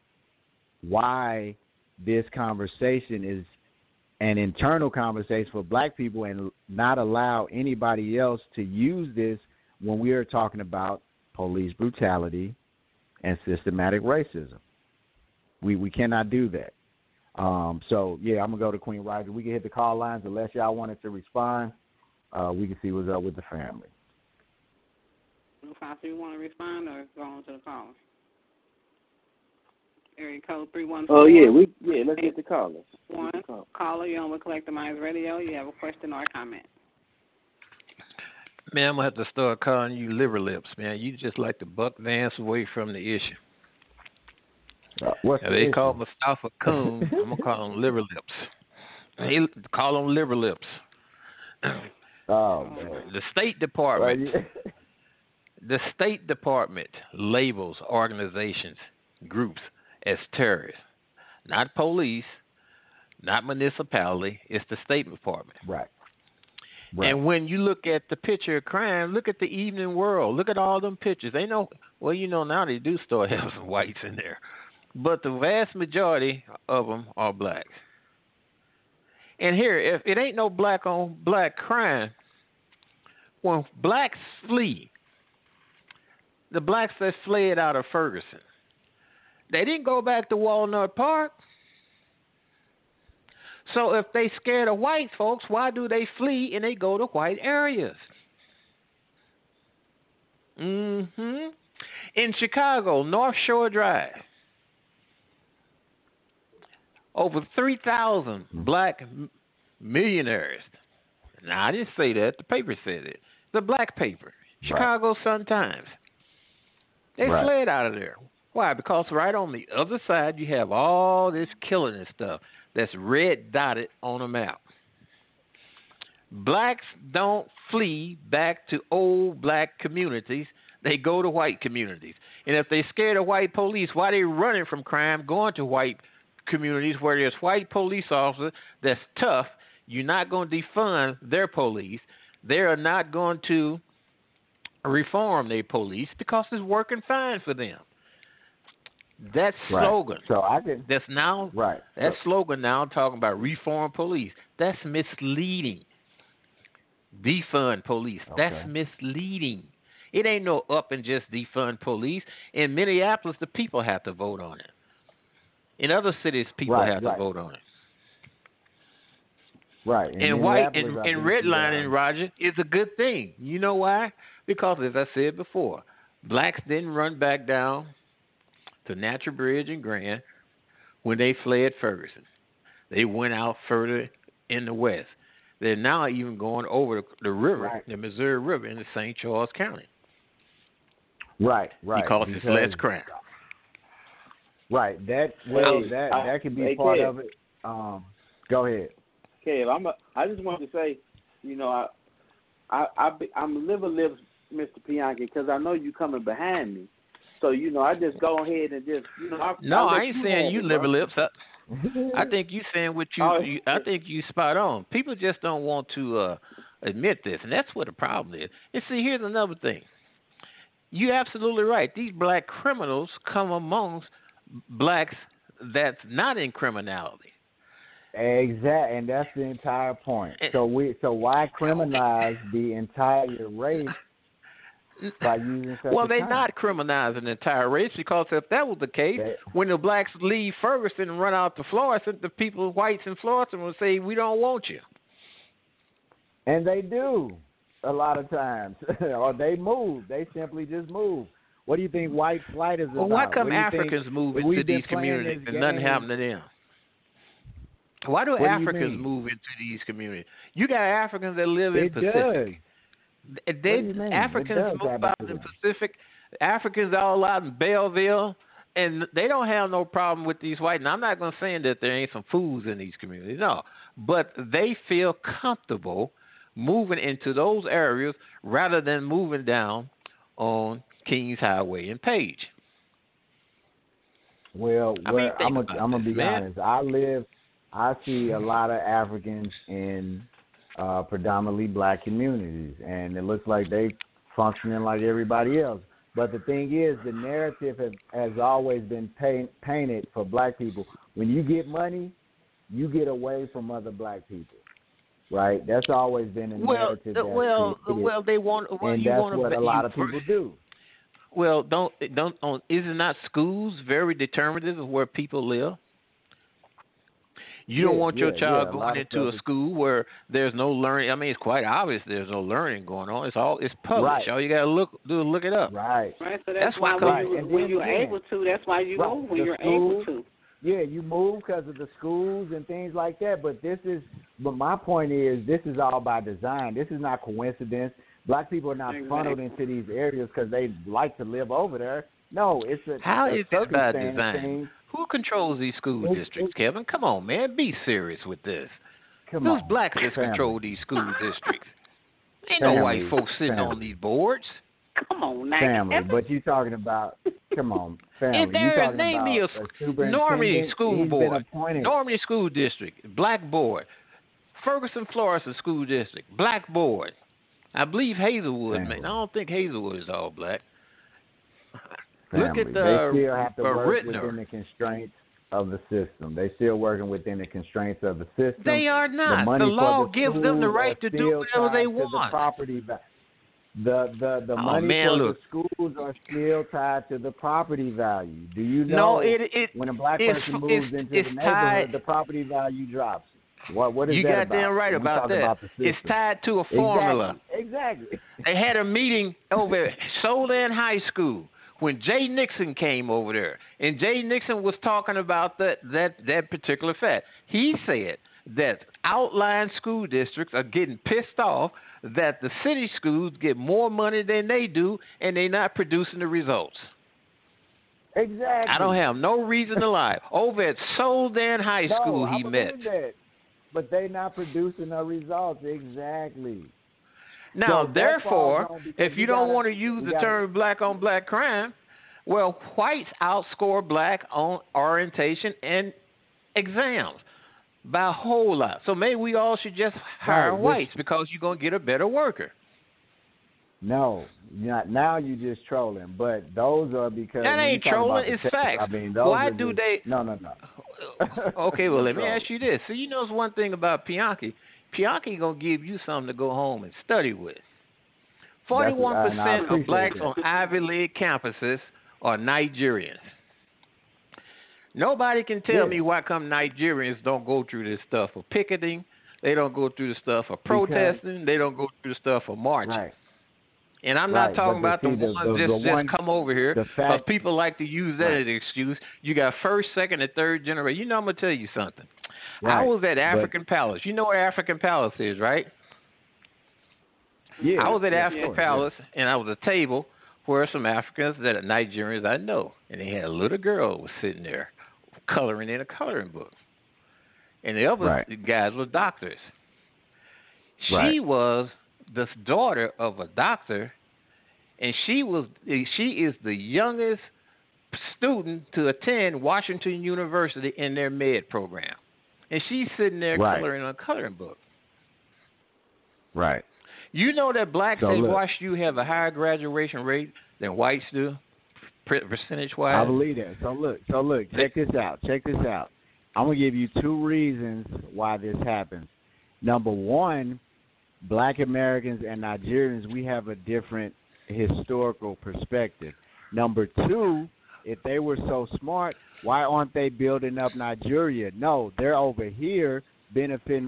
why this conversation is an internal conversation for black people and not allow anybody else to use this when we are talking about police brutality and systematic racism. We cannot do that. So, yeah, I'm going to go to Queen Roger. We can hit the call lines unless y'all wanted to respond. We can see what's up with the family.
Foster, you want to respond or go on to the caller? Area code 314.
Oh, yeah, let's get the callers.
Caller, you're on with Collective Minds Radio. You have a question or a comment?
Man, I'm going to have to start calling you liver lips, man. You just like to buck Vance away from the issue. They call Mustafa Coon. I'm going to call him liver lips. They call him liver lips.
Oh, man.
The State Department. The State Department labels organizations, groups as terrorists. Not police, not municipality. It's the State Department.
Right.
And when you look at the picture of crime, look at the Evening World. Look at all them pictures. They know, well, you know, now they do start having some whites in there. but the vast majority of them are black. And here, if it ain't no black on black crime, when blacks flee, the blacks that fled out of Ferguson, they didn't go back to Walnut Park. So if they scared of white folks, why do they flee and they go to white areas? In Chicago, North Shore Drive, over 3,000 black millionaires. Now, I didn't say that. The paper said it. The black paper, Chicago Sun-Times. They fled out of there. Why? Because right on the other side, you have all this killing and stuff that's red dotted on a map. Blacks don't flee back to old black communities. They go to white communities. And if they're scared of white police, why they running from crime, going to white communities where there's white police officers that's tough? You're not going to defund their police. They are not going to reform their police because it's working fine for them. That slogan, that's now that slogan now talking about reform police. That's misleading. Defund police. That's misleading. It ain't no up and just defund police. In Minneapolis, the people have to vote on it. In other cities, people have to vote on it.
Right.
And white and redlining, Roger, is a good thing. You know why? Because, as I said before, blacks didn't run back down to Natural Bridge and Grand when they fled Ferguson. They went out further in the west. They're now even going over the river, the Missouri River, into St. Charles County.
Right.
Because it's less crime.
Right. That could be part of it. Go ahead.
Kev, I just wanted to say, I'm live Mr. Bianchi, because I know you coming behind me. So, I just go ahead and just,
I ain't saying you liver lips. I think you saying what you I think you spot on. People just don't want to admit this, and that's what the problem is. And see, here's another thing. You're absolutely right. These black criminals come amongst blacks that's not in criminality.
Exactly, and that's the entire point. So why criminalize the entire race by using such
Well, they're not criminalizing the entire race, because if that was the case, when the blacks leave Ferguson and run out to Florissant, the people, whites in Florissant, will say, "We don't want you."
And they do a lot of times, or they move. They simply just move. What do you think white flight is about?
Well, why come Africans move into these communities and nothing happen to them? Why do Africans move into these communities? You got Africans that live in Pacific. Africans move out in the Pacific. Africans all out in Belleville, and they don't have no problem with these whites. Now, I'm not going to say that there ain't some fools in these communities, no. But they feel comfortable moving into those areas rather than moving down on Kings Highway and Page.
Well, I'm gonna be honest. I see a lot of Africans in predominantly black communities, and it looks like they functioning like everybody else. But the thing is, the narrative has always been painted for black people. When you get money, you get away from other black people, right? That's always been a narrative.
They want.
And that's what a lot of people do.
Well, is it not schools very determinative of where people live? You don't want your child going into a school where there's no learning. I mean, it's quite obvious there's no learning going on. It's published. Right. All you got to do is look it up.
Right.
So that's why when you're able to, that's why you go when you're able to.
Yeah, you move because of the schools and things like that. But my point is, this is all by design. This is not coincidence. Black people are not funneled into these areas because they like to live over there. No, it's
how is this by
design?
Thing. Who controls these school districts, Kevin? Come on, man. Be serious with this. Those blacks that control these school districts. Ain't no white folks sitting on these boards.
Come on, now.
Family, but you talking about, come on, family.
And there, name me a Normie school board, Normie school district, black board, Ferguson, Florissant school district, black board. I believe Hazelwood, man. I don't think Hazelwood is all black.
family.
Look at
they still have to work
Rittner.
within the constraints of the system. They still working within the constraints of the system.
They are not.
The
law gives them the right to do whatever they want.
The property value. The money
look.
the schools are still tied to the property value. Do you
No,
know when a black
person
moves into the neighborhood, the property value drops? What is
you
that about?
You goddamn right about that.
About
it's tied to a formula.
Exactly.
They had a meeting over at Solon High School when Jay Nixon came over there, and Jay Nixon was talking about that particular fact. He said that outlying school districts are getting pissed off that the city schools get more money than they do, and they're not producing the results.
Exactly.
I don't have no reason to lie. Over at Solon High School, he met.
That. But they're not producing the results. Exactly.
Now,
so
therefore, if you don't want to use the term black on black crime, well, whites outscore black on orientation and exams by a whole lot. So maybe we all should just hire whites because you're going to get a better worker.
No, now you're just trolling. But those are because
that ain't trolling. It's facts.
I mean,
why do they?
No.
Okay, well, let me ask you this. So you know one thing about Bianchi. Bianchi gonna give you something to go home and study with. 41% of blacks on Ivy League campuses are Nigerians. Nobody can tell me why come Nigerians don't go through this stuff of picketing. They don't go through the stuff of protesting. They don't go through the stuff of marching.
Right.
And I'm not talking about the ones just come over here. Because people like to use that as an excuse. You got first, second, and third generation. You know, I'm going to tell you something. Right. I was at African Palace. You know where African Palace is, right?
Yeah.
I was at African Palace, and I was at a table where some Africans that are Nigerians I know. And they had a little girl who was sitting there coloring in a coloring book. And the other guys were doctors. She was the daughter of a doctor, and she is the youngest student to attend Washington University in their med program. And she's sitting there coloring a coloring book.
Right.
You know that blacks at WashU have a higher graduation rate than whites do, percentage-wise?
I believe that. So look, check this out. I'm going to give you two reasons why this happens. Number one, Black Americans and Nigerians, we have a different historical perspective. Number two, if they were so smart, why aren't they building up Nigeria? No, they're over here benefiting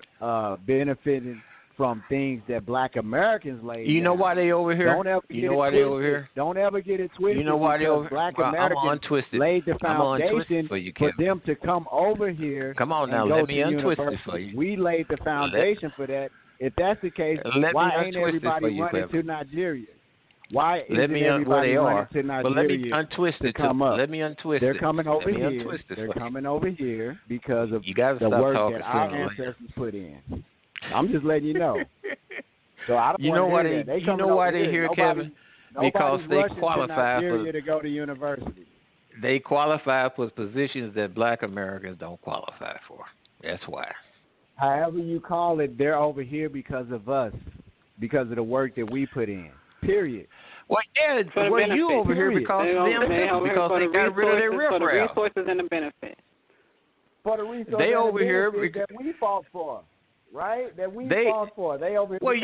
from things that Black Americans laid
You know
down.
why they over here?
Don't ever
you know why they over here?
Don't ever get it twisted.
You know why they over here?
Black Americans laid the foundation for them to come over here.
Come on now, let me untwist it for you.
We laid the foundation for that. If that's the case, why ain't everybody running to Nigeria? Why isn't everybody running to Nigeria?
But let me untwist it. Let me untwist
it. They're coming over here. They're coming over here because of the work that our ancestors put in. I'm just letting you know. So I don't
you know why they're here, Kevin? Because they qualify
to go to university.
They qualify for positions that Black Americans don't qualify for. That's why.
However you call it, they're over here because of us, because of the work that we put in. Period.
Well, yeah, you over here because of them, because they got rid of their riffraff.
For the resources and the benefits.
For the resources
they over here
that we fought for. Right? That we fought for. They over here.
Well,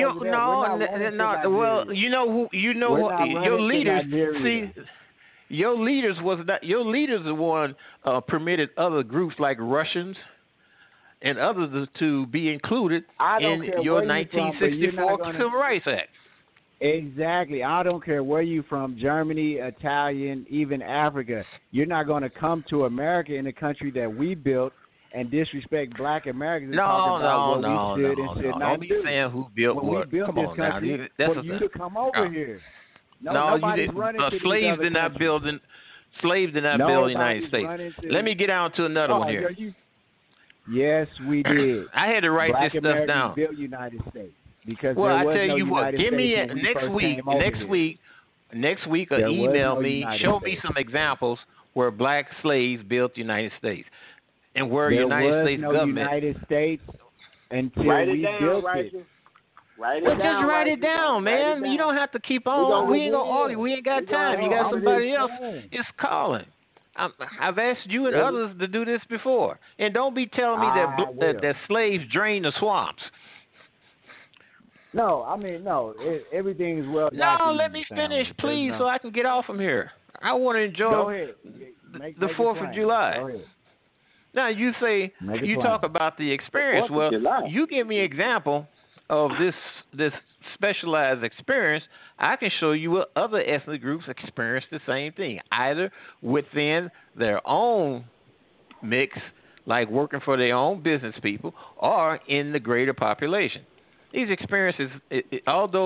you know your leaders. See, your leaders are the one permitted other groups like Russians and others to be included in your 1964 Civil Rights Act.
Exactly. I don't care where you're from, Germany, Italian, even Africa. You're not going to come to America in a country that we built and disrespect Black Americans.
No. Don't be saying who built what.
Come on now. For you to come over here.
Nobody's running to slaves did not build the United States. Let me get on to another one here.
Yes, we did.
I had to write
Black
this stuff
Americans
down.
Built United States because
I tell you what, give me next week, or email me, show me some examples where Black slaves built the United States, and where United States government.
United States until we built it.
Write it
Well,
down.
just write it down, man. You don't have to keep on. We ain't gonna argue. We ain't got time. You got somebody else is calling. I've asked you and others to do this before, and don't be telling me that slaves drain the swamps.
No, I mean no. Everything is well documented.
No, let me finish, please, so I can get off from here. I want to enjoy the 4th of July.
Go ahead.
Now you say talk about the experience. Well, you give me an example of this specialized experience. I can show you what other ethnic groups experience the same thing, either within their own mix, like working for their own business people, or in the greater population. These experiences, although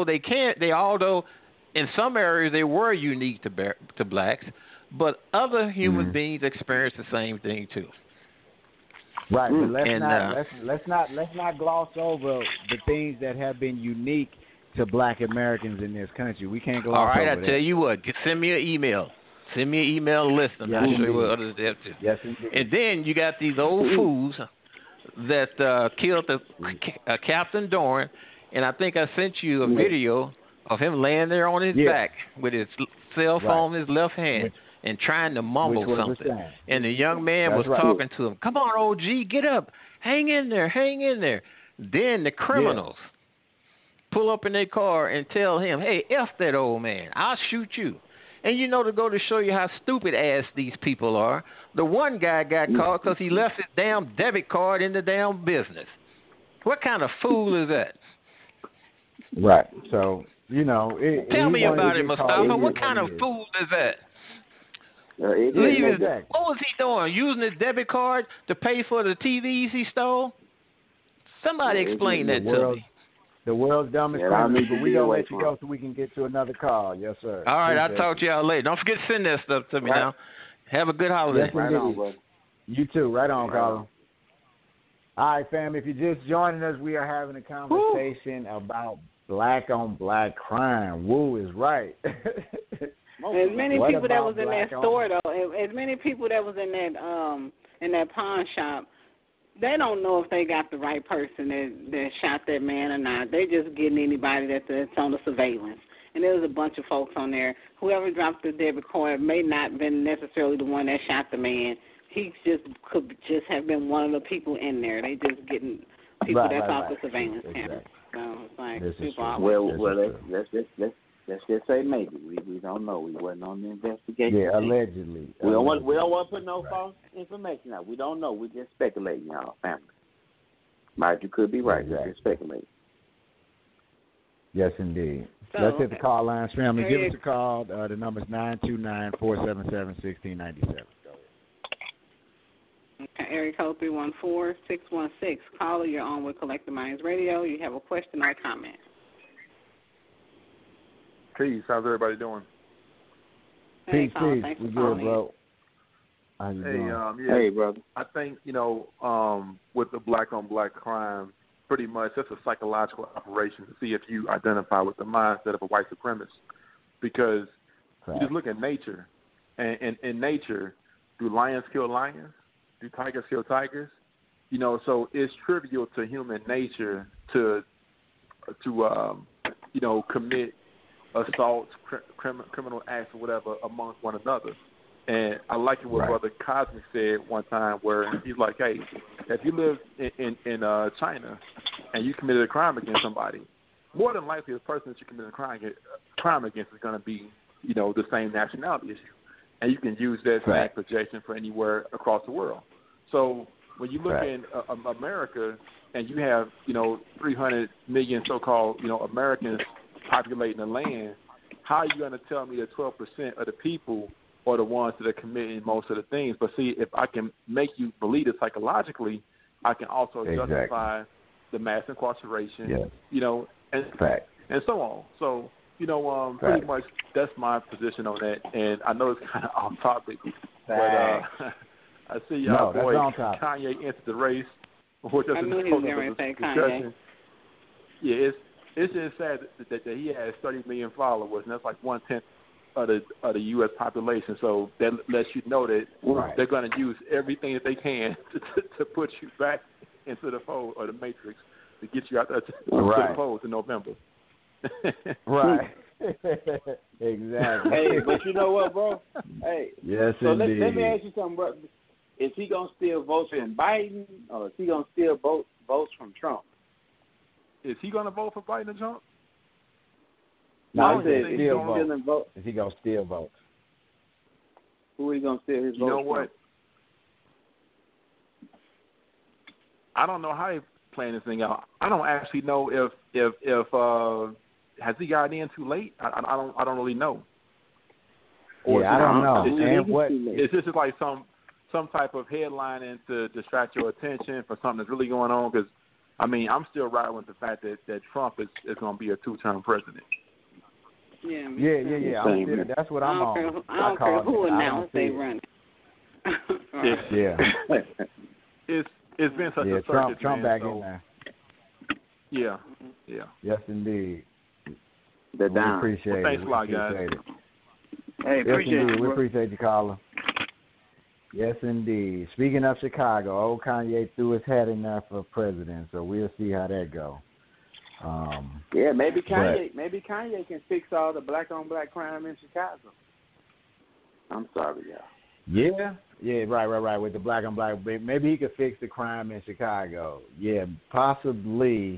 in some areas they were unique to blacks, but other human beings experience the same thing too.
Right, but let's not gloss over the things that have been unique to Black Americans in this country. We can't gloss over that.
All right, I tell you what, send me an email. Send me an email list, and I'll show you what others have too.
Yes, indeed.
And then you got these old fools that killed Captain Doran, and I think I sent you a video of him laying there on his back with his cell phone in his left hand and trying to mumble something. And the young man was talking to him, "Come on, OG, get up. Hang in there, hang in there." Then the criminals pull up in their car and tell him, "Hey, F that old man. I'll shoot you." And to go to show you how stupid ass these people are, the one guy got caught because he left his damn debit card in the damn business. What kind of fool is that?
Right. So,
tell me about it, Mustafa. What kind of fool is that? What was he doing? Using his debit card to pay for the TVs he stole? Somebody explain that to me.
The world's dumbest country, but we're going to let you go so we can get to another call. Yes, sir.
All right, I'll talk to y'all later. Don't forget to send that stuff to me now. Have a good holiday.
Yes, right on, brother. You too. Right on, caller. All right, fam, if you're just joining us, we are having a conversation about black-on-black crime. Woo is right.
As many people that was in that store, though, as many people that was in that pawn shop, they don't know if they got the right person that shot that man or not. They just getting anybody that's on the surveillance. And there was a bunch of folks on there. Whoever dropped the debit card may not have been necessarily the one that shot the man. He could just have been one of the people in there. They just getting people that's off the surveillance camera. So it's like
let's just say maybe. We don't know. We wasn't on the investigation.
Yeah, allegedly.
We don't want to put no false information out. We don't know. We're just speculating, y'all, family. Might you could be right.
Exactly.
Just speculating.
Yes, indeed. So, let's hit the call lines, family. Give us a call. The number is 929-477-1697.
Okay, area code 314-616. Caller, you're on with Collective Minds Radio. You have a question or a comment?
Peace. How's everybody doing?
Peace. We good, bro. How you doing?
Hey, brother.
I think, with the black-on-black crime, pretty much that's a psychological operation to see if you identify with the mindset of a white supremacist. Because you just look at nature, and in nature, do lions kill lions? Do tigers kill tigers? So it's trivial to human nature to commit assaults, criminal acts, or whatever amongst one another. And I like it what Brother Cosmic said one time, where he's like, "Hey, if you live in China and you committed a crime against somebody, more than likely the person that you committed a crime against is going to be, the same nationality as you, and you can use that same projection for anywhere across the world. So when you look in America and you have 300 million so-called Americans populating the land, how are you going to tell me that 12% of the people are the ones that are committing most of the things? But see, if I can make you believe it psychologically, I can also justify the mass incarceration, and so on. So, pretty much that's my position on that. And I know it's kind of off topic, but I see y'all boy Kanye entered the race. Which I knew he was going to say Kanye. Yeah, it's just sad that he has 30 million followers, and that's like 1/10 of the U.S. population. So that lets you know that they're going to use everything that they can to put you back into the fold or the matrix. to get you out there to the polls in November.
Right. Exactly.
Hey, but you know what, bro? Hey.
Yes,
so
indeed.
let me ask you something, bro. Is he gonna steal votes from Biden, or is he gonna steal votes from Trump?
Is he gonna vote for Biden and Trump?
No,
he said
steal
votes.
Votes. Is he gonna steal votes?
Who are you gonna steal his votes
You know
from?
what? I don't know how they playing this thing out. I don't actually know if has he got in too late? I don't really know.
Or I don't know.
And
what
is this just like some type of headlining to distract your attention for something that's really going on? Because I mean, I'm still riding with the fact that Trump is going to be a 2-term president.
Yeah.
That's what I'm on.
I don't care who announced they run.
Yeah.
It's been such a circus.
Trump back in there.
Yeah.
Yes, indeed.
We
appreciate it.
Thanks a lot, guys.
Hey, appreciate it.
We appreciate you, caller. Yes, indeed. Speaking of Chicago, old Kanye threw his hat in there for president, so we'll see how that goes.
Maybe Kanye can fix all the black-on-black crime in Chicago. I'm sorry, y'all.
Yeah, right. With the black-on-black, maybe he could fix the crime in Chicago. Yeah, possibly.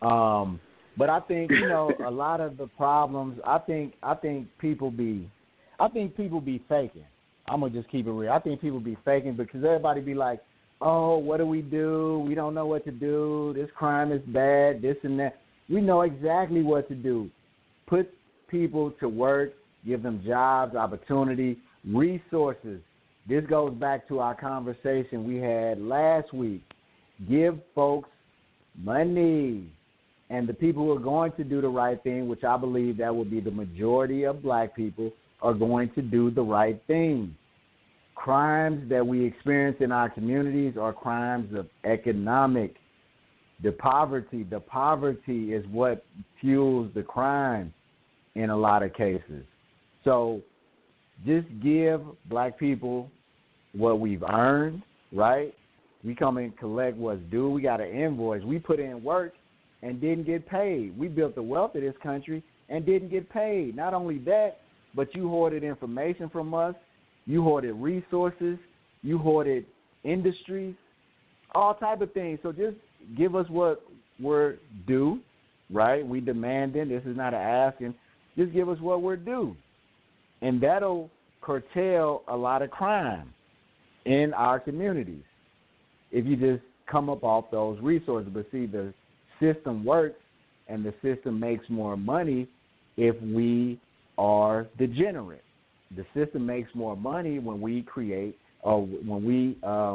But I think a lot of the problems. I think people be faking. I'm gonna just keep it real. I think people be faking because everybody be like, "Oh, what do? We don't know what to do. This crime is bad. This and that." We know exactly what to do. Put people to work. Give them jobs, opportunity, resources. This goes back to our conversation we had last week. Give folks money. And the people who are going to do the right thing, which I believe that will be the majority of black people, are going to do the right thing. Crimes that we experience in our communities are crimes of economic. The poverty is what fuels the crime in a lot of cases. So just give black people what we've earned, right? We come and collect what's due. We got an invoice. We put in work and didn't get paid. We built the wealth of this country and didn't get paid. Not only that, but you hoarded information from us. You hoarded resources. You hoarded industries, all type of things. So just give us what we're due, right? We demanding. This is not an asking. Just give us what we're due. And that'll curtail a lot of crime in our communities if you just come up off those resources. But see, the system works and the system makes more money if we are degenerate. The system makes more money when we create or when we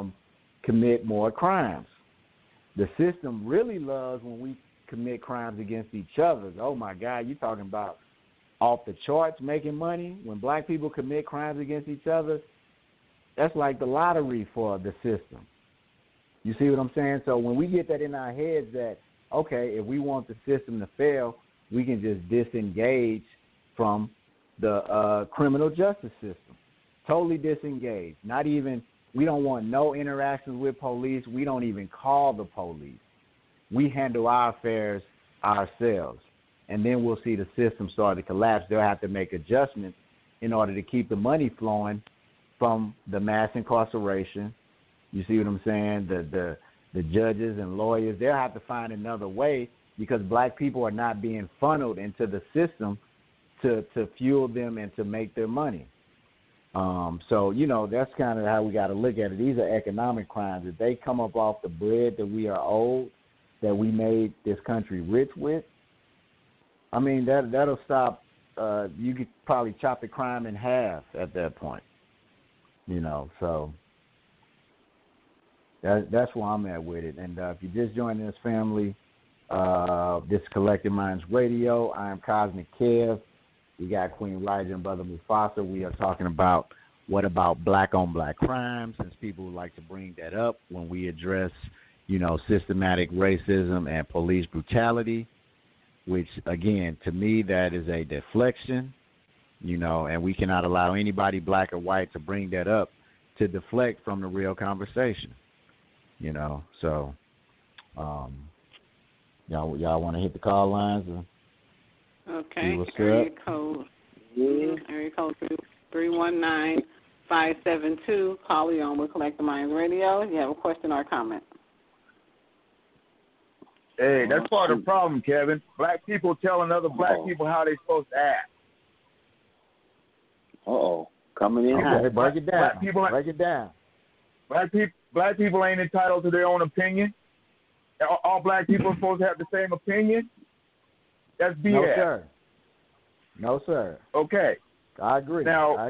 commit more crimes. The system really loves when we commit crimes against each other. Oh, my God, you're talking about off the charts making money? When black people commit crimes against each other, that's like the lottery for the system. You see what I'm saying? So when we get that in our heads that, okay, if we want the system to fail, we can just disengage from the criminal justice system. Totally disengage. Not even, we don't want no interactions with police. We don't even call the police. We handle our affairs ourselves. And then we'll see the system start to collapse. They'll have to make adjustments in order to keep the money flowing from the mass incarceration. You see what I'm saying? The judges and lawyers, they'll have to find another way because black people are not being funneled into the system to fuel them and to make their money. So, that's kind of how we got to look at it. These are economic crimes. If they come up off the bread that we are owed, that we made this country rich with, I mean, that'll stop. You could probably chop the crime in half at that point. So that's where I'm at with it. And if you're just joining this family, this Collective Minds Radio, I am Cosmic Kev. We got Queen Elijah and Brother Mufasa. We are talking about what about black-on-black crime, since people would like to bring that up when we address, systematic racism and police brutality, which, again, to me, that is a deflection, and we cannot allow anybody, black or white, to bring that up to deflect from the real conversation, So Y'all want to hit the call lines?
Okay.
what's
Area
up?
code 319-572. Call you on with Collective Minds Radio. You have a question or a comment?
Hey, that's part of the problem, Kevin. Black people telling other black people how they're supposed to act.
Coming in.
Okay, break it down. Break it down.
Black people ain't entitled to their own opinion. All black people are supposed to have the same opinion. That's BS.
No, sir. No, sir.
Okay.
I agree.
Now,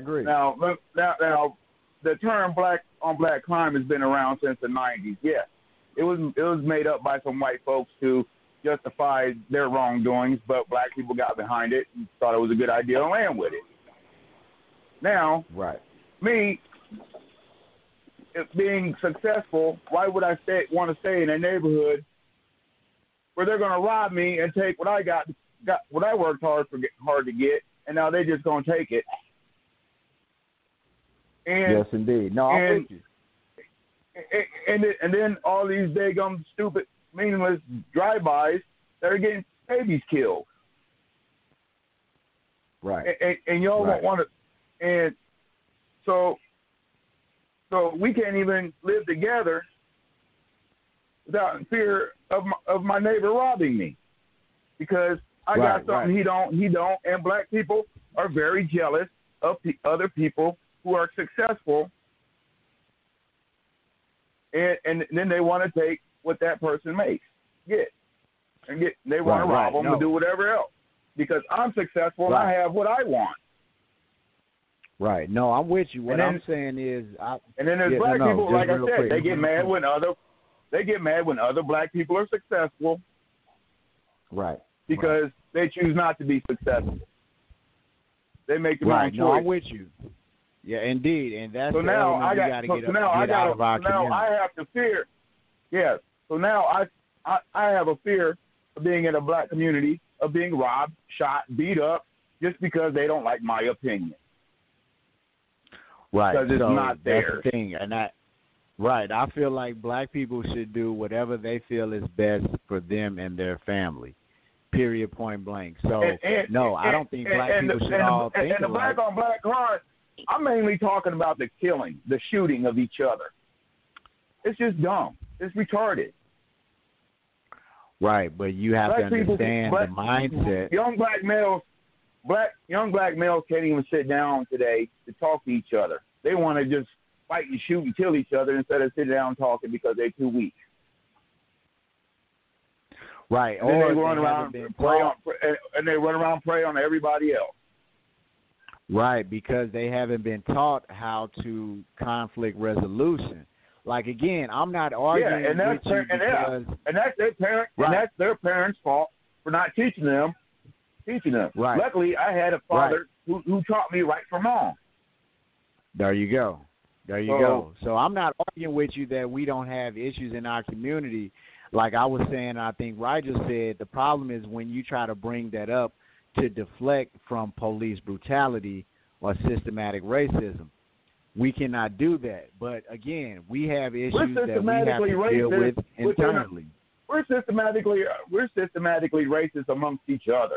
the term black on black crime has been around since the 90s. Yes. It was made up by some white folks to justify their wrongdoings, but black people got behind it and thought it was a good idea to land with it. Now,
right.
Me, if being successful, why would I want to stay in a neighborhood where they're going to rob me and take what I got what I worked hard to get, and now they're just going to take it? And,
yes, indeed. No, I'm with you.
And then all these daggum stupid, meaningless drive-bys that are getting babies killed.
Right.
And y'all don't want to. And so we can't even live together without fear of my neighbor robbing me, because I got something he don't, and black people are very jealous of other people who are successful, and then they want to take what that person makes, they want to rob them and do whatever else because I'm successful and I have what I want.
Right. No, I'm with you. What I'm saying is,
and then there's black people, like I said, they get mad when other black people are successful.
Right.
Because they choose not to be successful. They make the wrong choice.
No, I'm with you. Yeah, indeed, and that's
so
the
now
element we got to get out of our community.
Now I have to fear. Yes. So now I have a fear of being in a black community, of being robbed, shot, beat up, just because they don't like my opinion.
Right.
Because it's not theirs.
That's the thing, and I feel like black people should do whatever they feel is best for them and their family. Period. Point blank. So I don't think black people should all think
and the black on black crime. I'm mainly talking about the killing, the shooting of each other. It's just dumb. It's retarded.
Right, but you have to understand the mindset.
Young black males can't even sit down today to talk to each other. They want to just fight and shoot and kill each other instead of sitting down talking because they're too weak.
Right,
and they run around prey on everybody else.
Right, because they haven't been taught how to conflict resolution. Like again, I'm not arguing
and that's
with you because
that's their parent, and that's their parents' fault for not teaching them.
Right.
Luckily, I had a father who taught me right from wrong.
There you go. So I'm not arguing with you that we don't have issues in our community. Like I was saying, I think Rigel said, the problem is when you try to bring that up to deflect from police brutality or systematic racism. We cannot do that. But again, we have issues that we have to deal with internally.
We're systematically racist amongst each other.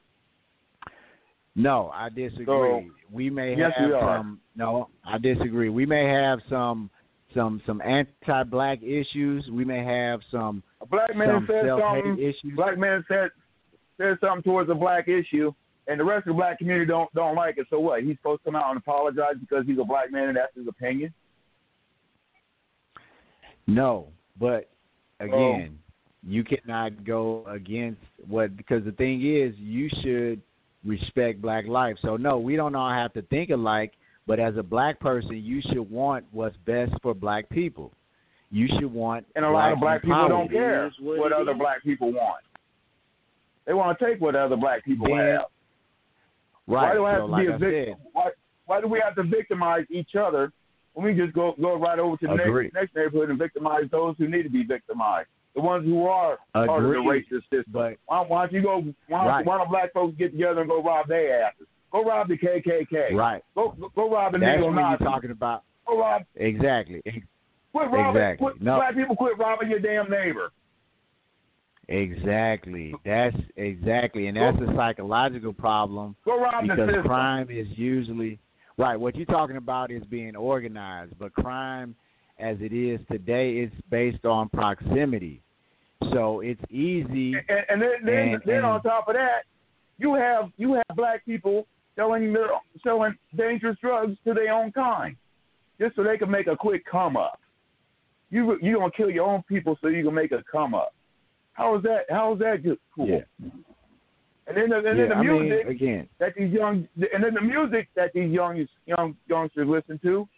No, I disagree.
So,
we may
yes,
have
we are.
some. No, I disagree. We may have some anti-black issues. We may have some.
A black man said something.
Issues.
Black man said something towards a black issue, and the rest of the black community don't like it. So what? He's supposed to come out and apologize because he's a black man and that's his opinion?
No, but again, you cannot go against because the thing is, you should respect black life. So no, we don't all have to think alike, but as a black person, you should want what's best for black people. You should want,
and a lot of black people don't care what other black people want. They want to take what other black people have.
Right.
Why do I have to be a victim? Why do we have to victimize each other when we just go right over to the next neighborhood and victimize those who need to be victimized? The ones who are part of the racist system.
But
why don't you go? Why don't black folks get together and go rob their asses? Go rob the KKK.
Right.
Go rob the
neo-Nazis.
Nazis.
That's what you're talking about.
Go rob.
Exactly.
Quit robbing.
Exactly.
Black people quit robbing your damn neighbor.
Exactly. That's exactly, and that's a psychological problem
Go rob the
because
system.
crime is usually right. What you're talking about is being organized, but crime, as it is today, is based on proximity. So it's easy.
And then on top of that, you have black people selling dangerous drugs to their own kind, just so they can make a quick come up. You gonna kill your own people so you can make a come up. How is that good? Cool.
Yeah.
And then the music that these youngsters listen to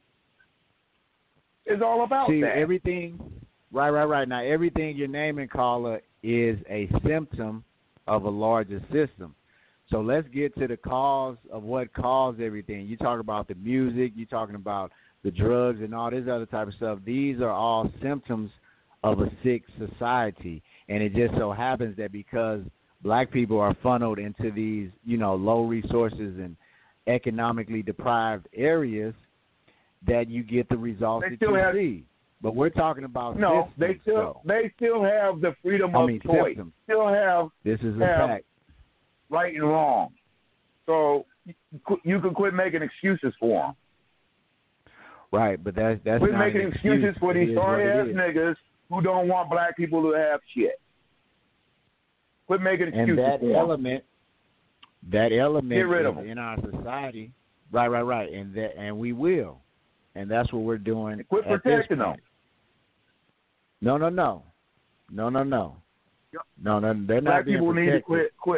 is all about that.
Everything. Right. Now everything you're naming, caller, is a symptom of a larger system. So let's get to the cause of what caused everything. You talk about the music, you're talking about the drugs and all this other type of stuff. These are all symptoms of a sick society. And it just so happens that because black people are funneled into these, low resources and economically deprived areas, that you get the results that you see. But we're talking about systems,
they still have the freedom of choice.
Symptoms.
Still have
this is a fact.
Right and wrong. So you can quit making excuses for them.
Right, but that's
quit
not
making
an
excuses
excuse.
for these sorry ass niggas who don't want black people to have shit. Quit making excuses
and
for
element,
them.
That element
Get rid of
is
them.
in our society. Right. And we will. And that's what we're doing.
And quit protecting them. No.
No, they're not
black
being
people
protected.
need to quit.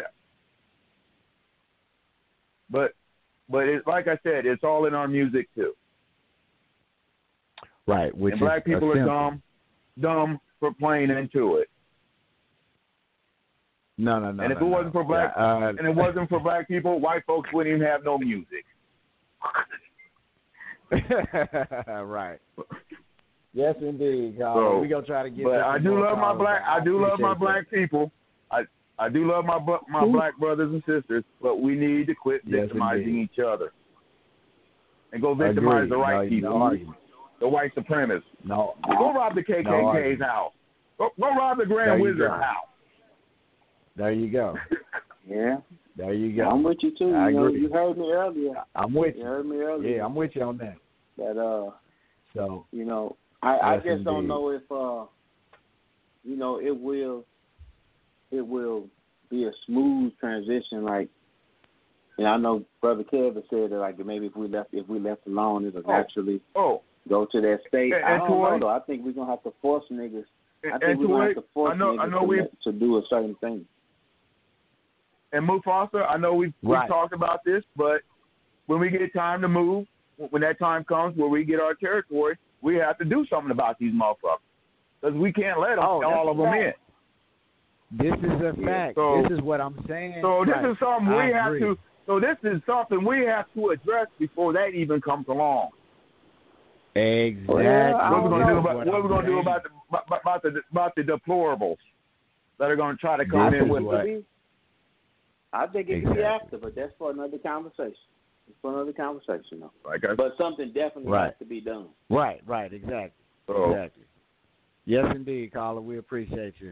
But it's like I said, it's all in our music too.
Right, which
and black people are dumb for playing into it.
No.
And if it wasn't for black, and it wasn't for black people, white folks wouldn't even have no music.
Right. Yes, indeed.
So,
we gonna try to get.
But I do love my black. I do love my black people. I do love my black brothers and sisters. But we need to quit victimizing each other and go victimize the right people. The white supremacists.
No.
Go rob the KKK's house. Go rob the Grand Wizard's house.
There you go.
Yeah.
There you go.
I'm with you too. You heard me earlier.
I'm with you.
You heard me earlier.
Yeah, I'm with you on that.
That
so
I just don't know if it will be a smooth transition. Like, I know Brother Kevin said that like maybe if we left alone, it'll naturally go to that state. I don't know though. I think we're gonna have to force niggas. I think we're gonna have to force niggas to do a certain thing.
And Mufasa, I know we've talked about this, but when we get time to move, when that time comes where we get our territory, we have to do something about these motherfuckers because we can't let all of them in.
This is a fact.
So,
this is what I'm saying.
So this is something we have to. So this is something we have to address before that even comes along.
Exactly.
What are we going to do about the deplorables that are going to try to come in with it?
I think it could be after, but that's for another conversation. It's for another conversation, though. But something definitely has to be done.
Right, exactly. Exactly. Yes, indeed, caller. We appreciate you.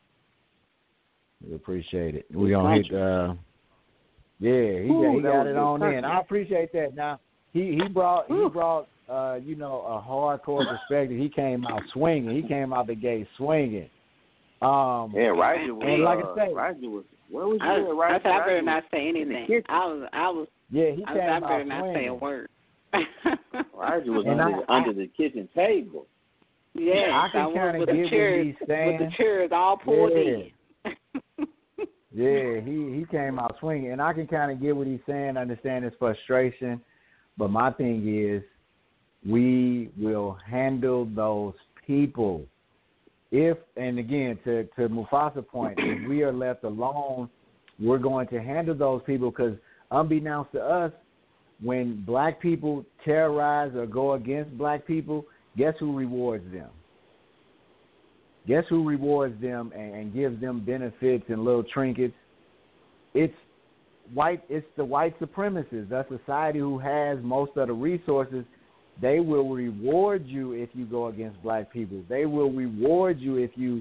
We appreciate it. We're going to hit, he got it on in. I appreciate that. Now, he brought a hardcore perspective. He came out swinging. He came out the gate swinging.
Ryder was.
And like I say,
Ryder was. Where was he?
I better not say anything. I was.
Yeah, he came out
better not say a word.
Ryder was under the kitchen table.
Yeah,
I can kind of get what he's saying.
With the chairs all pulled in.
Yeah, he came out swinging, and I can kind of get what he's saying, understand his frustration, but my thing is we will handle those people. If, and again, to Mufasa's point, if we are left alone, we're going to handle those people because unbeknownst to us, when black people terrorize or go against black people, guess who rewards them? Guess who rewards them and gives them benefits and little trinkets? It's the white supremacists. That society who has most of the resources. They will reward you if you go against black people. They will reward you if you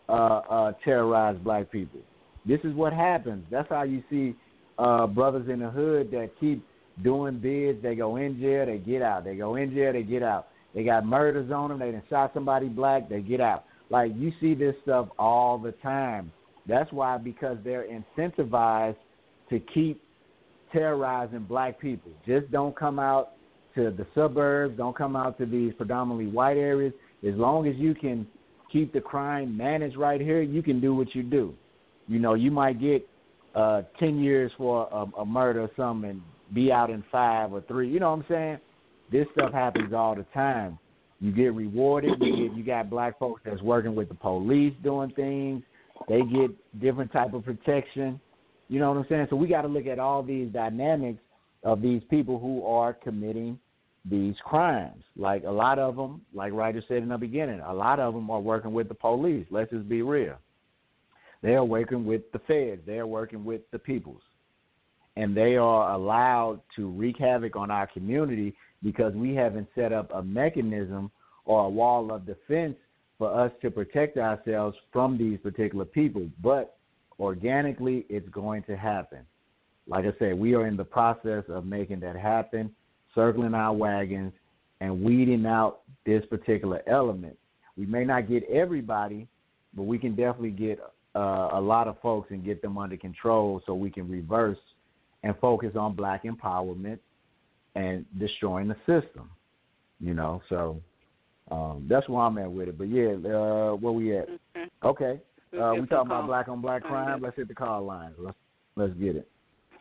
terrorize black people. This is what happens. That's how you see brothers in the hood that keep doing bids. They go in jail, they get out. They go in jail, they get out. They got murders on them. They done shot somebody black, they get out. Like, you see this stuff all the time. That's why, because they're incentivized to keep terrorizing black people. Just don't come out to the suburbs. Don't come out to these predominantly white areas. As long as you can keep the crime managed right here, you can do what you do. You know, you might get 10 years for a murder or something and be out in 5 or 3. You know what I'm saying? This stuff happens all the time. You get rewarded. You got black folks that's working with the police doing things. They get different type of protection. You know what I'm saying? So we got to look at all these dynamics of these people who are committing these crimes. Like, a lot of them, like Ryder said in the beginning, a lot of them are working with the police. Let's just be real. They are working with the feds. They are working with the peoples. And they are allowed to wreak havoc on our community because we haven't set up a mechanism or a wall of defense for us to protect ourselves from these particular people. But organically, it's going to happen. Like I said, we are in the process of making that happen, circling our wagons and weeding out this particular element. We may not get everybody, but we can definitely get a lot of folks and get them under control so we can reverse and focus on black empowerment and destroying the system, you know. So that's where I'm at with it. But, yeah, where we at? Okay. We talking about black on black crime. Let's hit the call lines. Let's get it.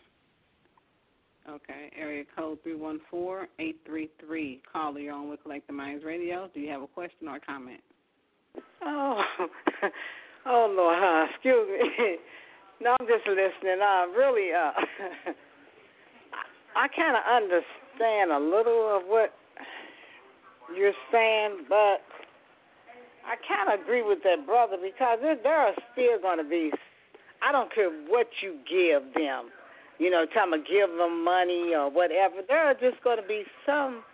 Okay. Area code 314-833. Caller, you're on with Collect the Minds Radio. Do you have a question or a comment?
Oh, Lord, excuse me. No, I'm just listening. Really, I kind of understand a little of what you're saying, but I kind of agree with that brother because there are still going to be, I don't care what you give them, you know, tell them to give them money or whatever. There are just going to be some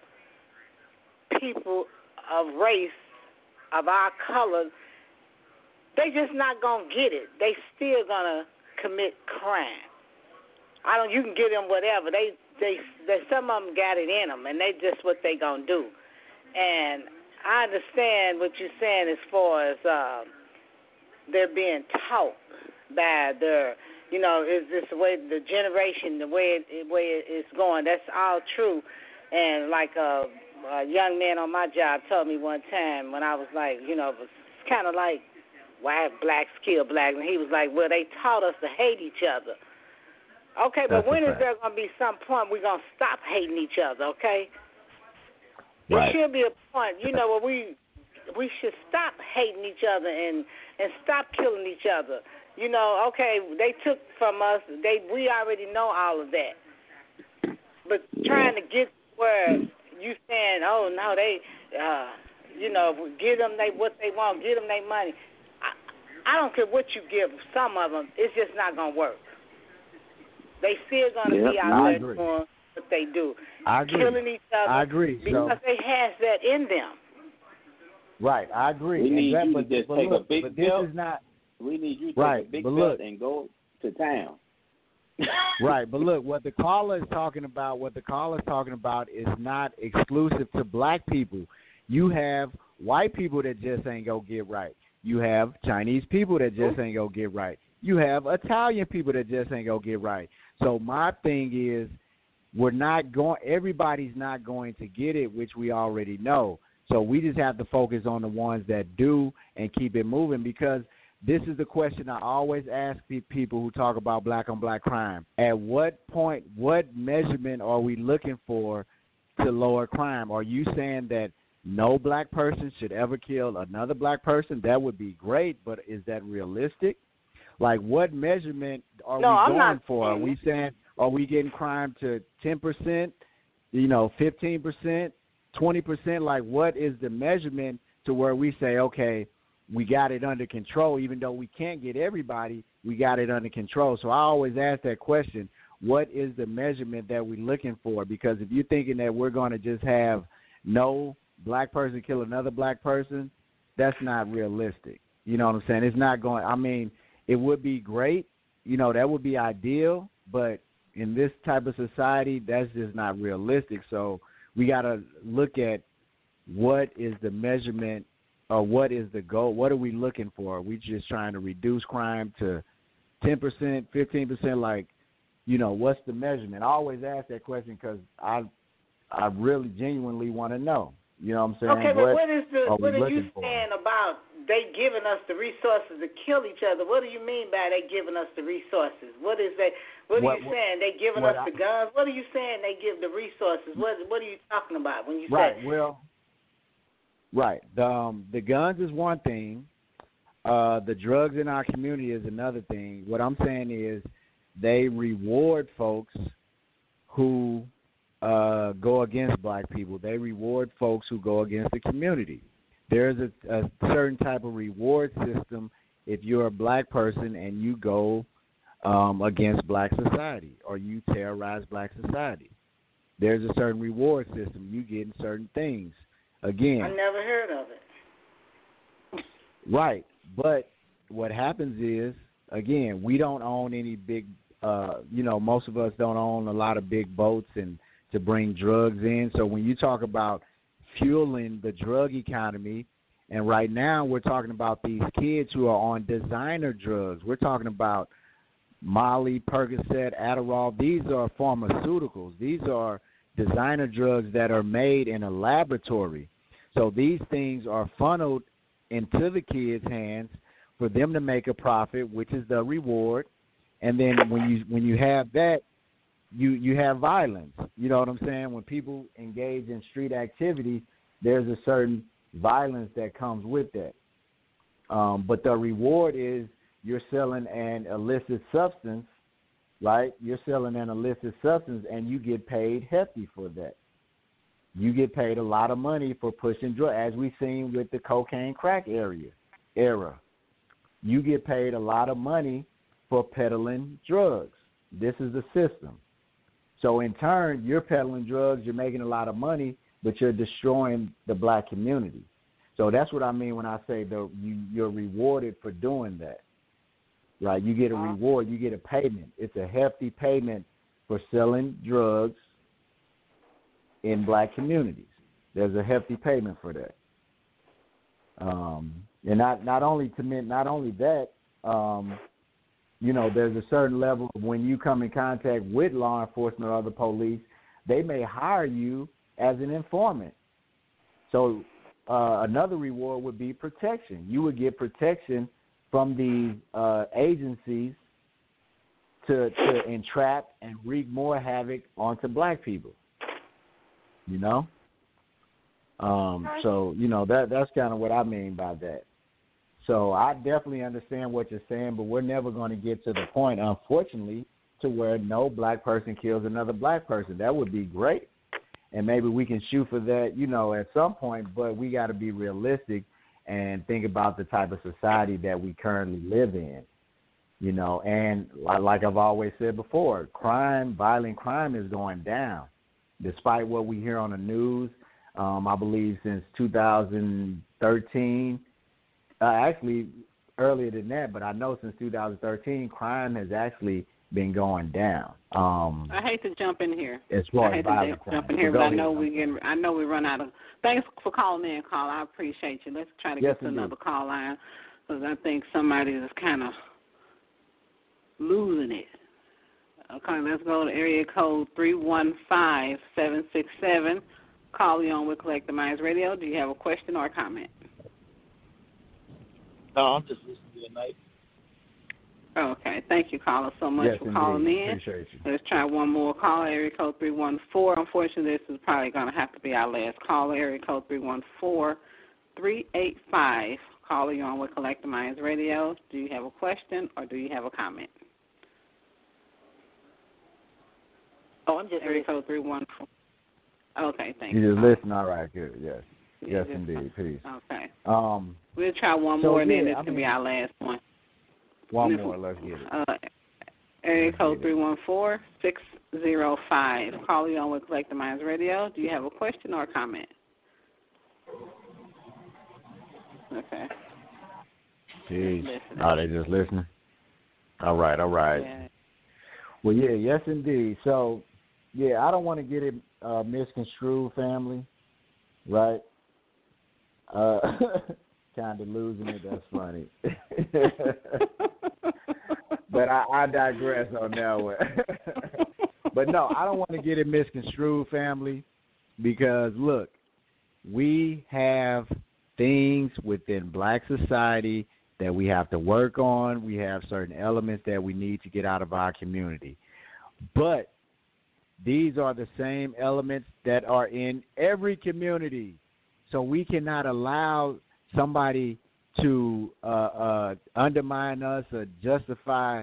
people of race, of our color, they just not going to get it. They still going to commit crime. You can give them whatever. They some of them got it in them, and they just what they going to do. And I understand what you're saying as far as they're being taught by their, you know, is this the way the generation, the way it's going. That's all true. And like a young man on my job told me one time when I was like, you know, it was kind of like, why blacks kill blacks? And he was like, well, they taught us to hate each other. Okay, but when is there going to be some point we're going to stop hating each other, okay?
Right.
There should be a point, you know, where we should stop hating each other and stop killing each other. You know, okay, they took from us. We already know all of that. But trying to get where you saying, oh, no, they, you know, give them what they want, give them their money. I don't care what you give some of them. It's just not going to work. They still going to be out there doing what they do.
I agree.
Killing each other.
I agree.
Because they has that in them.
Right, I agree.
We need you to just take a big belt.
This is not.
We need you to take a big belt and go to town.
Right, but look, what the caller is talking about is not exclusive to black people. You have white people that just ain't gonna get right. You have Chinese people that just ain't gonna get right. You have Italian people that just ain't gonna get right. So my thing is, everybody's not going to get it, which we already know. So we just have to focus on the ones that do and keep it moving, because this is the question I always ask people who talk about black on black crime. At what point, what measurement are we looking for to lower crime? Are you saying that no black person should ever kill another black person? That would be great, but is that realistic? Like, what measurement are we going for? Are we saying, are we getting crime to 10%, 15%, 20%? Like, what is the measurement to where we say, okay, we got it under control, even though we can't get everybody, we got it under control. So I always ask that question, what is the measurement that we're looking for? Because if you're thinking that we're going to just have no black person kill another black person, that's not realistic. You know what I'm saying? It's not going. I mean, it would be great. You know, that would be ideal, but in this type of society, that's just not realistic. So we got to look at what is the measurement or what is the goal. What are we looking for? Are we just trying to reduce crime to 10%, 15%? Like, you know, what's the measurement? I always ask that question because I really genuinely want to know. You know what I'm saying?
Okay, but what are you
for?
saying about they giving us the resources to kill each other? What do you mean by they giving us the resources? What is that? What are you saying? They giving us the guns? What are you saying they give the resources? What are you talking about when you say?
Right. The guns is one thing. The drugs in our community is another thing. What I'm saying is they reward folks who go against black people. They reward folks who go against the community. There's a certain type of reward system if you're a black person and you go against black society or you terrorize black society. There's a certain reward system. You get certain things. Again,
I never heard of it.
Right. But what happens is, again, we don't own any big, most of us don't own a lot of big boats and to bring drugs in. So when you talk about fueling the drug economy, and right now we're talking about these kids who are on designer drugs. We're talking about Molly, Percocet, Adderall. These are pharmaceuticals. These are designer drugs that are made in a laboratory. So these things are funneled into the kids' hands for them to make a profit, which is the reward. And then when you have that, you have violence. You know what I'm saying? When people engage in street activity, there's a certain violence that comes with that. But the reward is you're selling an illicit substance, right? You're selling an illicit substance, and you get paid hefty for that. You get paid a lot of money for pushing drugs, as we've seen with the cocaine crack era. You get paid a lot of money for peddling drugs. This is the system. So in turn, you're peddling drugs, you're making a lot of money, but you're destroying the black community. So that's what I mean when I say you're rewarded for doing that. Right? You get a reward, you get a payment. It's a hefty payment for selling drugs in black communities. There's a hefty payment for that. And not only that, there's a certain level of when you come in contact with law enforcement or the police, they may hire you as an informant. So another reward would be protection. You would get protection from these agencies to entrap and wreak more havoc onto black people. You know? So, that's kind of what I mean by that. So I definitely understand what you're saying, but we're never going to get to the point, unfortunately, to where no black person kills another black person. That would be great. And maybe we can shoot for that, at some point, but we got to be realistic and think about the type of society that we currently live in, and like I've always said before, violent crime is going down. Despite what we hear on the news, I believe since 2013, actually earlier than that, but I know since 2013, crime has actually been going down.
I hate to jump in here.
As far as violent crime.
Jump in here, but I know we run out of. Thanks for calling in, Carl. I appreciate you. Let's try to get to another call line because I think somebody is kind of losing it. Okay, let's go to area code 315-767. Call you on with Collective Minds Radio. Do you have a question or a comment?
No, I'm just listening tonight.
Okay, thank you, caller, so much for calling in.
Appreciate you.
Let's try one more call, area code 314. Unfortunately, this is probably going to have to be our last call, area code 314-385. Caller, you on with Collective Minds Radio. Do you have a question or do you have a comment?
Oh, I'm just
area code 314. Okay, thank
you.
You
just listen. All right, good. Yes. Yes, indeed. Peace.
Okay.
We'll
try one more, and then this can be our last one.
One more. Let's get it.
Area code 314-605. Call you on with Collective Minds Radio. Do you have a question or a comment? Okay.
Jeez.
Listening.
Oh, they just listening? All right.
Yeah.
Well, yeah, yes, indeed. So, yeah, I don't want to get it misconstrued, family, right? Kind of losing it. That's funny. But I digress on that one. But no, I don't want to get it misconstrued, family, because, look, we have things within black society that we have to work on. We have certain elements that we need to get out of our community. But these are the same elements that are in every community. So we cannot allow somebody to undermine us or justify,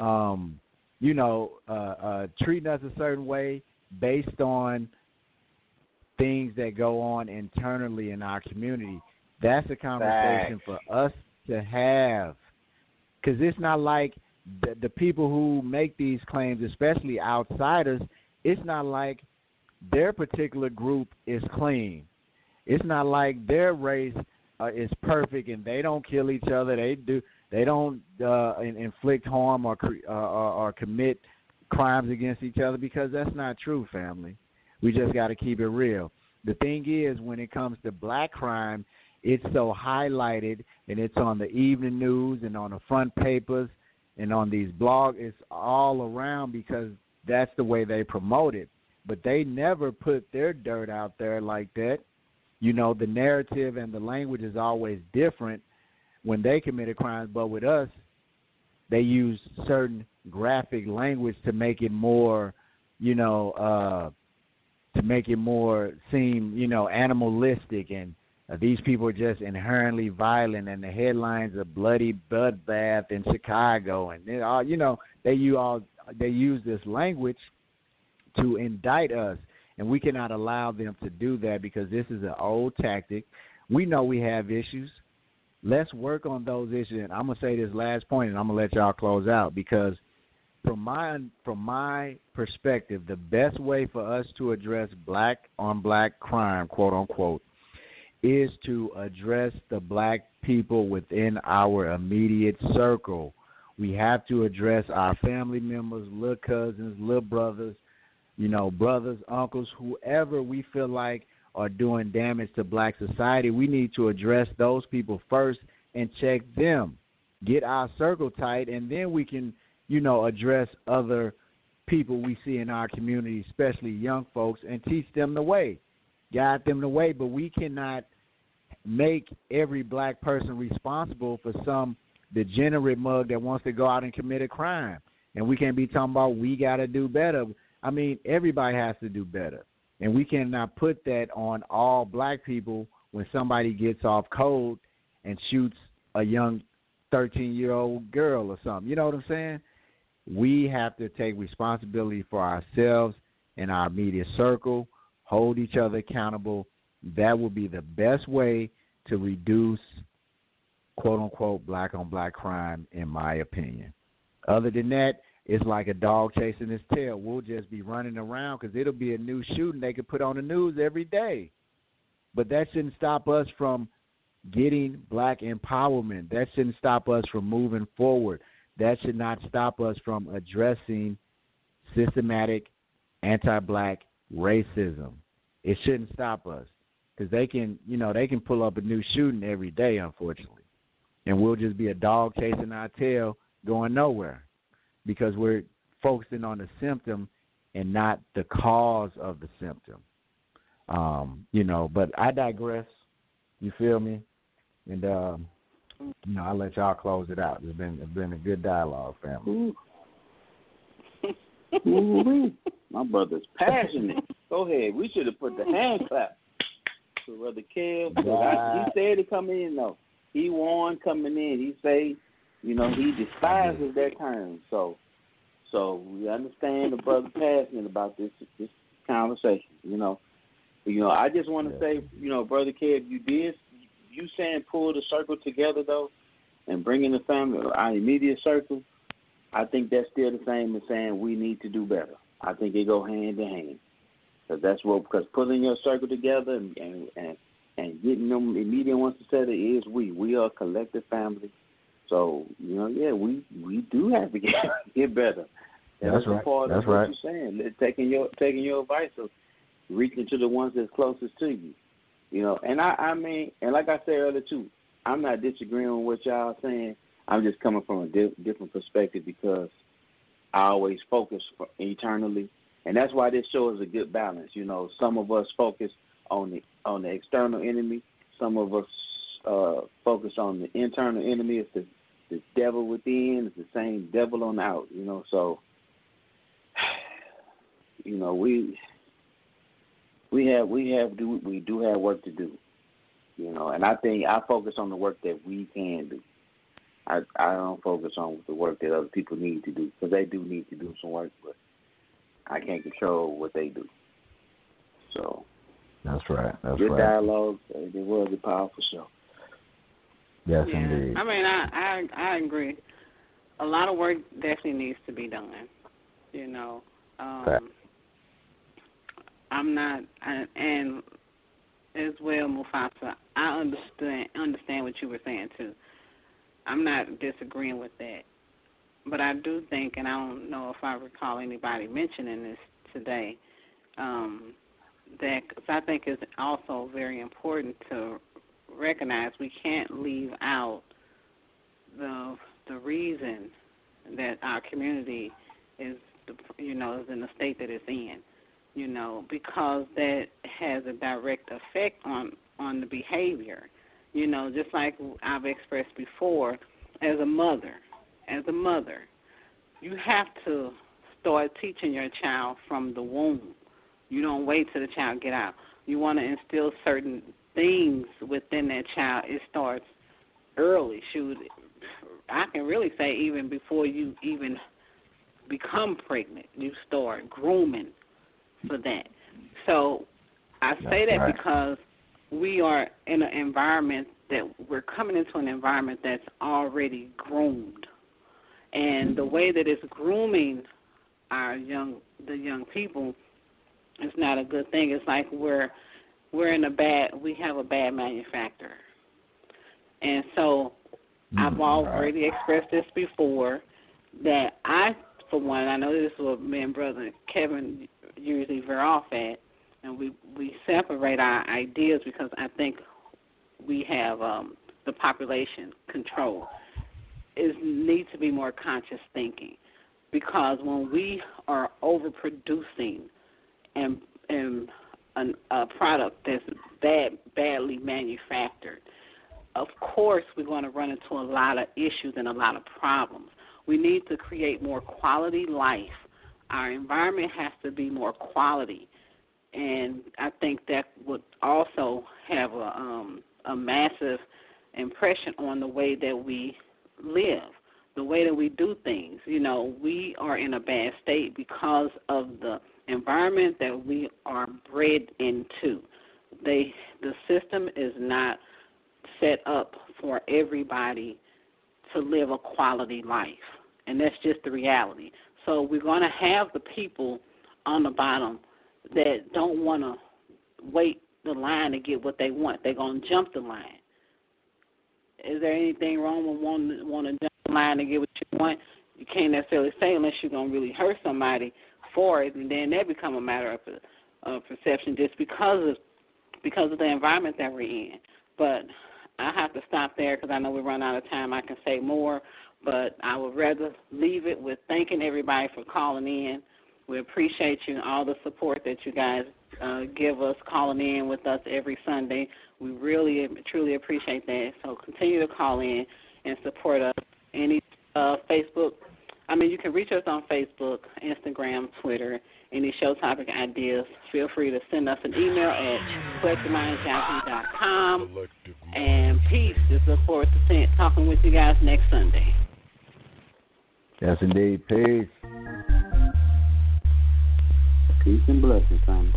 treating us a certain way based on things that go on internally in our community. That's a conversation for us to have, because it's not like the people who make these claims, especially outsiders, it's not like their particular group is clean. It's not like their race is perfect and they don't kill each other. They don't inflict harm or commit crimes against each other, because that's not true, family. We just got to keep it real. The thing is, when it comes to black crime, it's so highlighted, and it's on the evening news and on the front papers and on these blogs. It's all around because that's the way they promote it. But they never put their dirt out there like that. You know, the narrative and the language is always different when they committed crimes. But with us, they use certain graphic language to make it more, seem, animalistic, and these people are just inherently violent, and the headlines are bloody bloodbath in Chicago, and they all, they use this language to indict us, and we cannot allow them to do that, because this is an old tactic. We know we have issues. Let's work on those issues. And I'm gonna say this last point, and I'm gonna let y'all close out, because from my perspective, the best way for us to address black on black crime, quote unquote, is to address the black people within our immediate circle. We have to address our family members, little cousins, little brothers, brothers, uncles, whoever we feel like are doing damage to black society. We need to address those people first and check them, get our circle tight, and then we can, address other people we see in our community, especially young folks, and teach them the way, guide them the way. But we cannot make every black person responsible for some degenerate mug that wants to go out and commit a crime. And we can't be talking about we got to do better. I mean, everybody has to do better. And we cannot put that on all black people when somebody gets off code and shoots a young 13-year-old girl or something. You know what I'm saying? We have to take responsibility for ourselves and our immediate circle, hold each other accountable. That will be the best way to reduce, quote-unquote, black-on-black crime, in my opinion. Other than that, it's like a dog chasing his tail. We'll just be running around because it'll be a new shooting they could put on the news every day. But that shouldn't stop us from getting black empowerment. That shouldn't stop us from moving forward. That should not stop us from addressing systematic anti-black racism. It shouldn't stop us, because they can pull up a new shooting every day, unfortunately. And we'll just be a dog chasing our tail going nowhere, because we're focusing on the symptom and not the cause of the symptom. But I digress. You feel me? And I'll let y'all close it out. It's been a good dialogue, family.
Ooh. My brother's passionate. Go ahead. We should have put the hand clap to Brother Kev. He said to come in, though. He warned coming in. He say, he despises that term. So we understand the brother passionate about this conversation. I just want to say, Brother Kev, you saying pull the circle together, though, and bringing the family, our immediate circle, I think that's still the same as saying we need to do better. I think they go hand in hand. Because pulling your circle together and getting them immediate ones together is we. We are a collective family. So, yeah, we do have to get better.
That's right.
Part
that's
of
right.
What you're saying, taking your advice of reaching to the ones that's closest to you. And I mean, and like I said earlier too, I'm not disagreeing with what y'all saying. I'm just coming from a different perspective because I always focus eternally, and that's why this show is a good balance. Some of us focus on the external enemy. Some of us focus on the internal enemy. It's the devil within. It's the same devil on the out. So we do have work to do. And I think I focus on the work that we can do. I don't focus on the work that other people need to do because they do need to do some work, but I can't control what they do. So
that's right. That's
good
right.
dialogue. It was a powerful show.
Yes,
yeah.
indeed.
I mean, I agree. A lot of work definitely needs to be done. I'm not, and as well, Mufasa, I understand what you were saying too. I'm not disagreeing with that, but I do think, and I don't know if I recall anybody mentioning this today, that cause I think it's also very important to recognize we can't leave out the reason that our community is in the state that it's in, because that has a direct effect on the behavior. Just like I've expressed before, as a mother, you have to start teaching your child from the womb. You don't wait till the child get out. You want to instill certain things within that child. It starts early. Shoot, I can really say even before you even become pregnant, you start grooming for that. So I say that because we are in an environment that we're coming into an environment that's already groomed. And the way that it's grooming the young people is not a good thing. It's like we have a bad manufacturer. And so I've already expressed this before, that for one, I know this is what me and Brother Kevin usually veer off at, and we separate our ideas because I think we have the population control. It needs to be more conscious thinking, because when we are overproducing and a product that's badly manufactured, of course we're going to run into a lot of issues and a lot of problems. We need to create more quality life. Our environment has to be more quality, and I think that would also have a massive impression on the way that we live, the way that we do things. We are in a bad state because of the environment that we are bred into. The system is not set up for everybody to live a quality life, and that's just the reality. So we're going to have the people on the bottom that don't want to wait the line to get what they want. They're going to jump the line. Is there anything wrong with wanting to jump the line to get what you want? You can't necessarily say unless you're going to really hurt somebody for it, and then that become a matter of perception just because of the environment that we're in. But I have to stop there because I know we run out of time. I can say more, but I would rather leave it with thanking everybody for calling in. We appreciate you and all the support that you guys give us, calling in with us every Sunday. We really, truly appreciate that. So continue to call in and support us. Any Facebook, you can reach us on Facebook, Instagram, Twitter. Any show topic ideas, feel free to send us an email at collectedminds.com. And peace. Just look forward to talking with you guys next Sunday.
Yes, indeed. Peace.
Peace and blessings, son.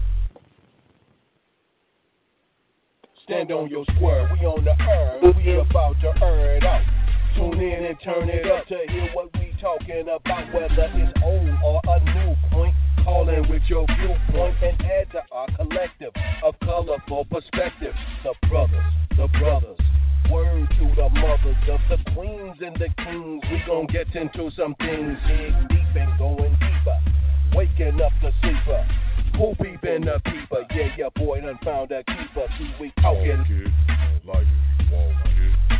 Stand on your square, we on the earn, we about to earn out. Tune in and turn it up to hear what we talking about, whether it's old or a new point. Call in with your viewpoint and add to our collective of colorful perspective. The brothers, word to the mothers of the queens and the kings. We gon' get into some things. Dig deep and going deeper. Waking up the sleeper. Who peepin' the peeper? Yeah, your boy done found a keeper. See, we talking.
Like,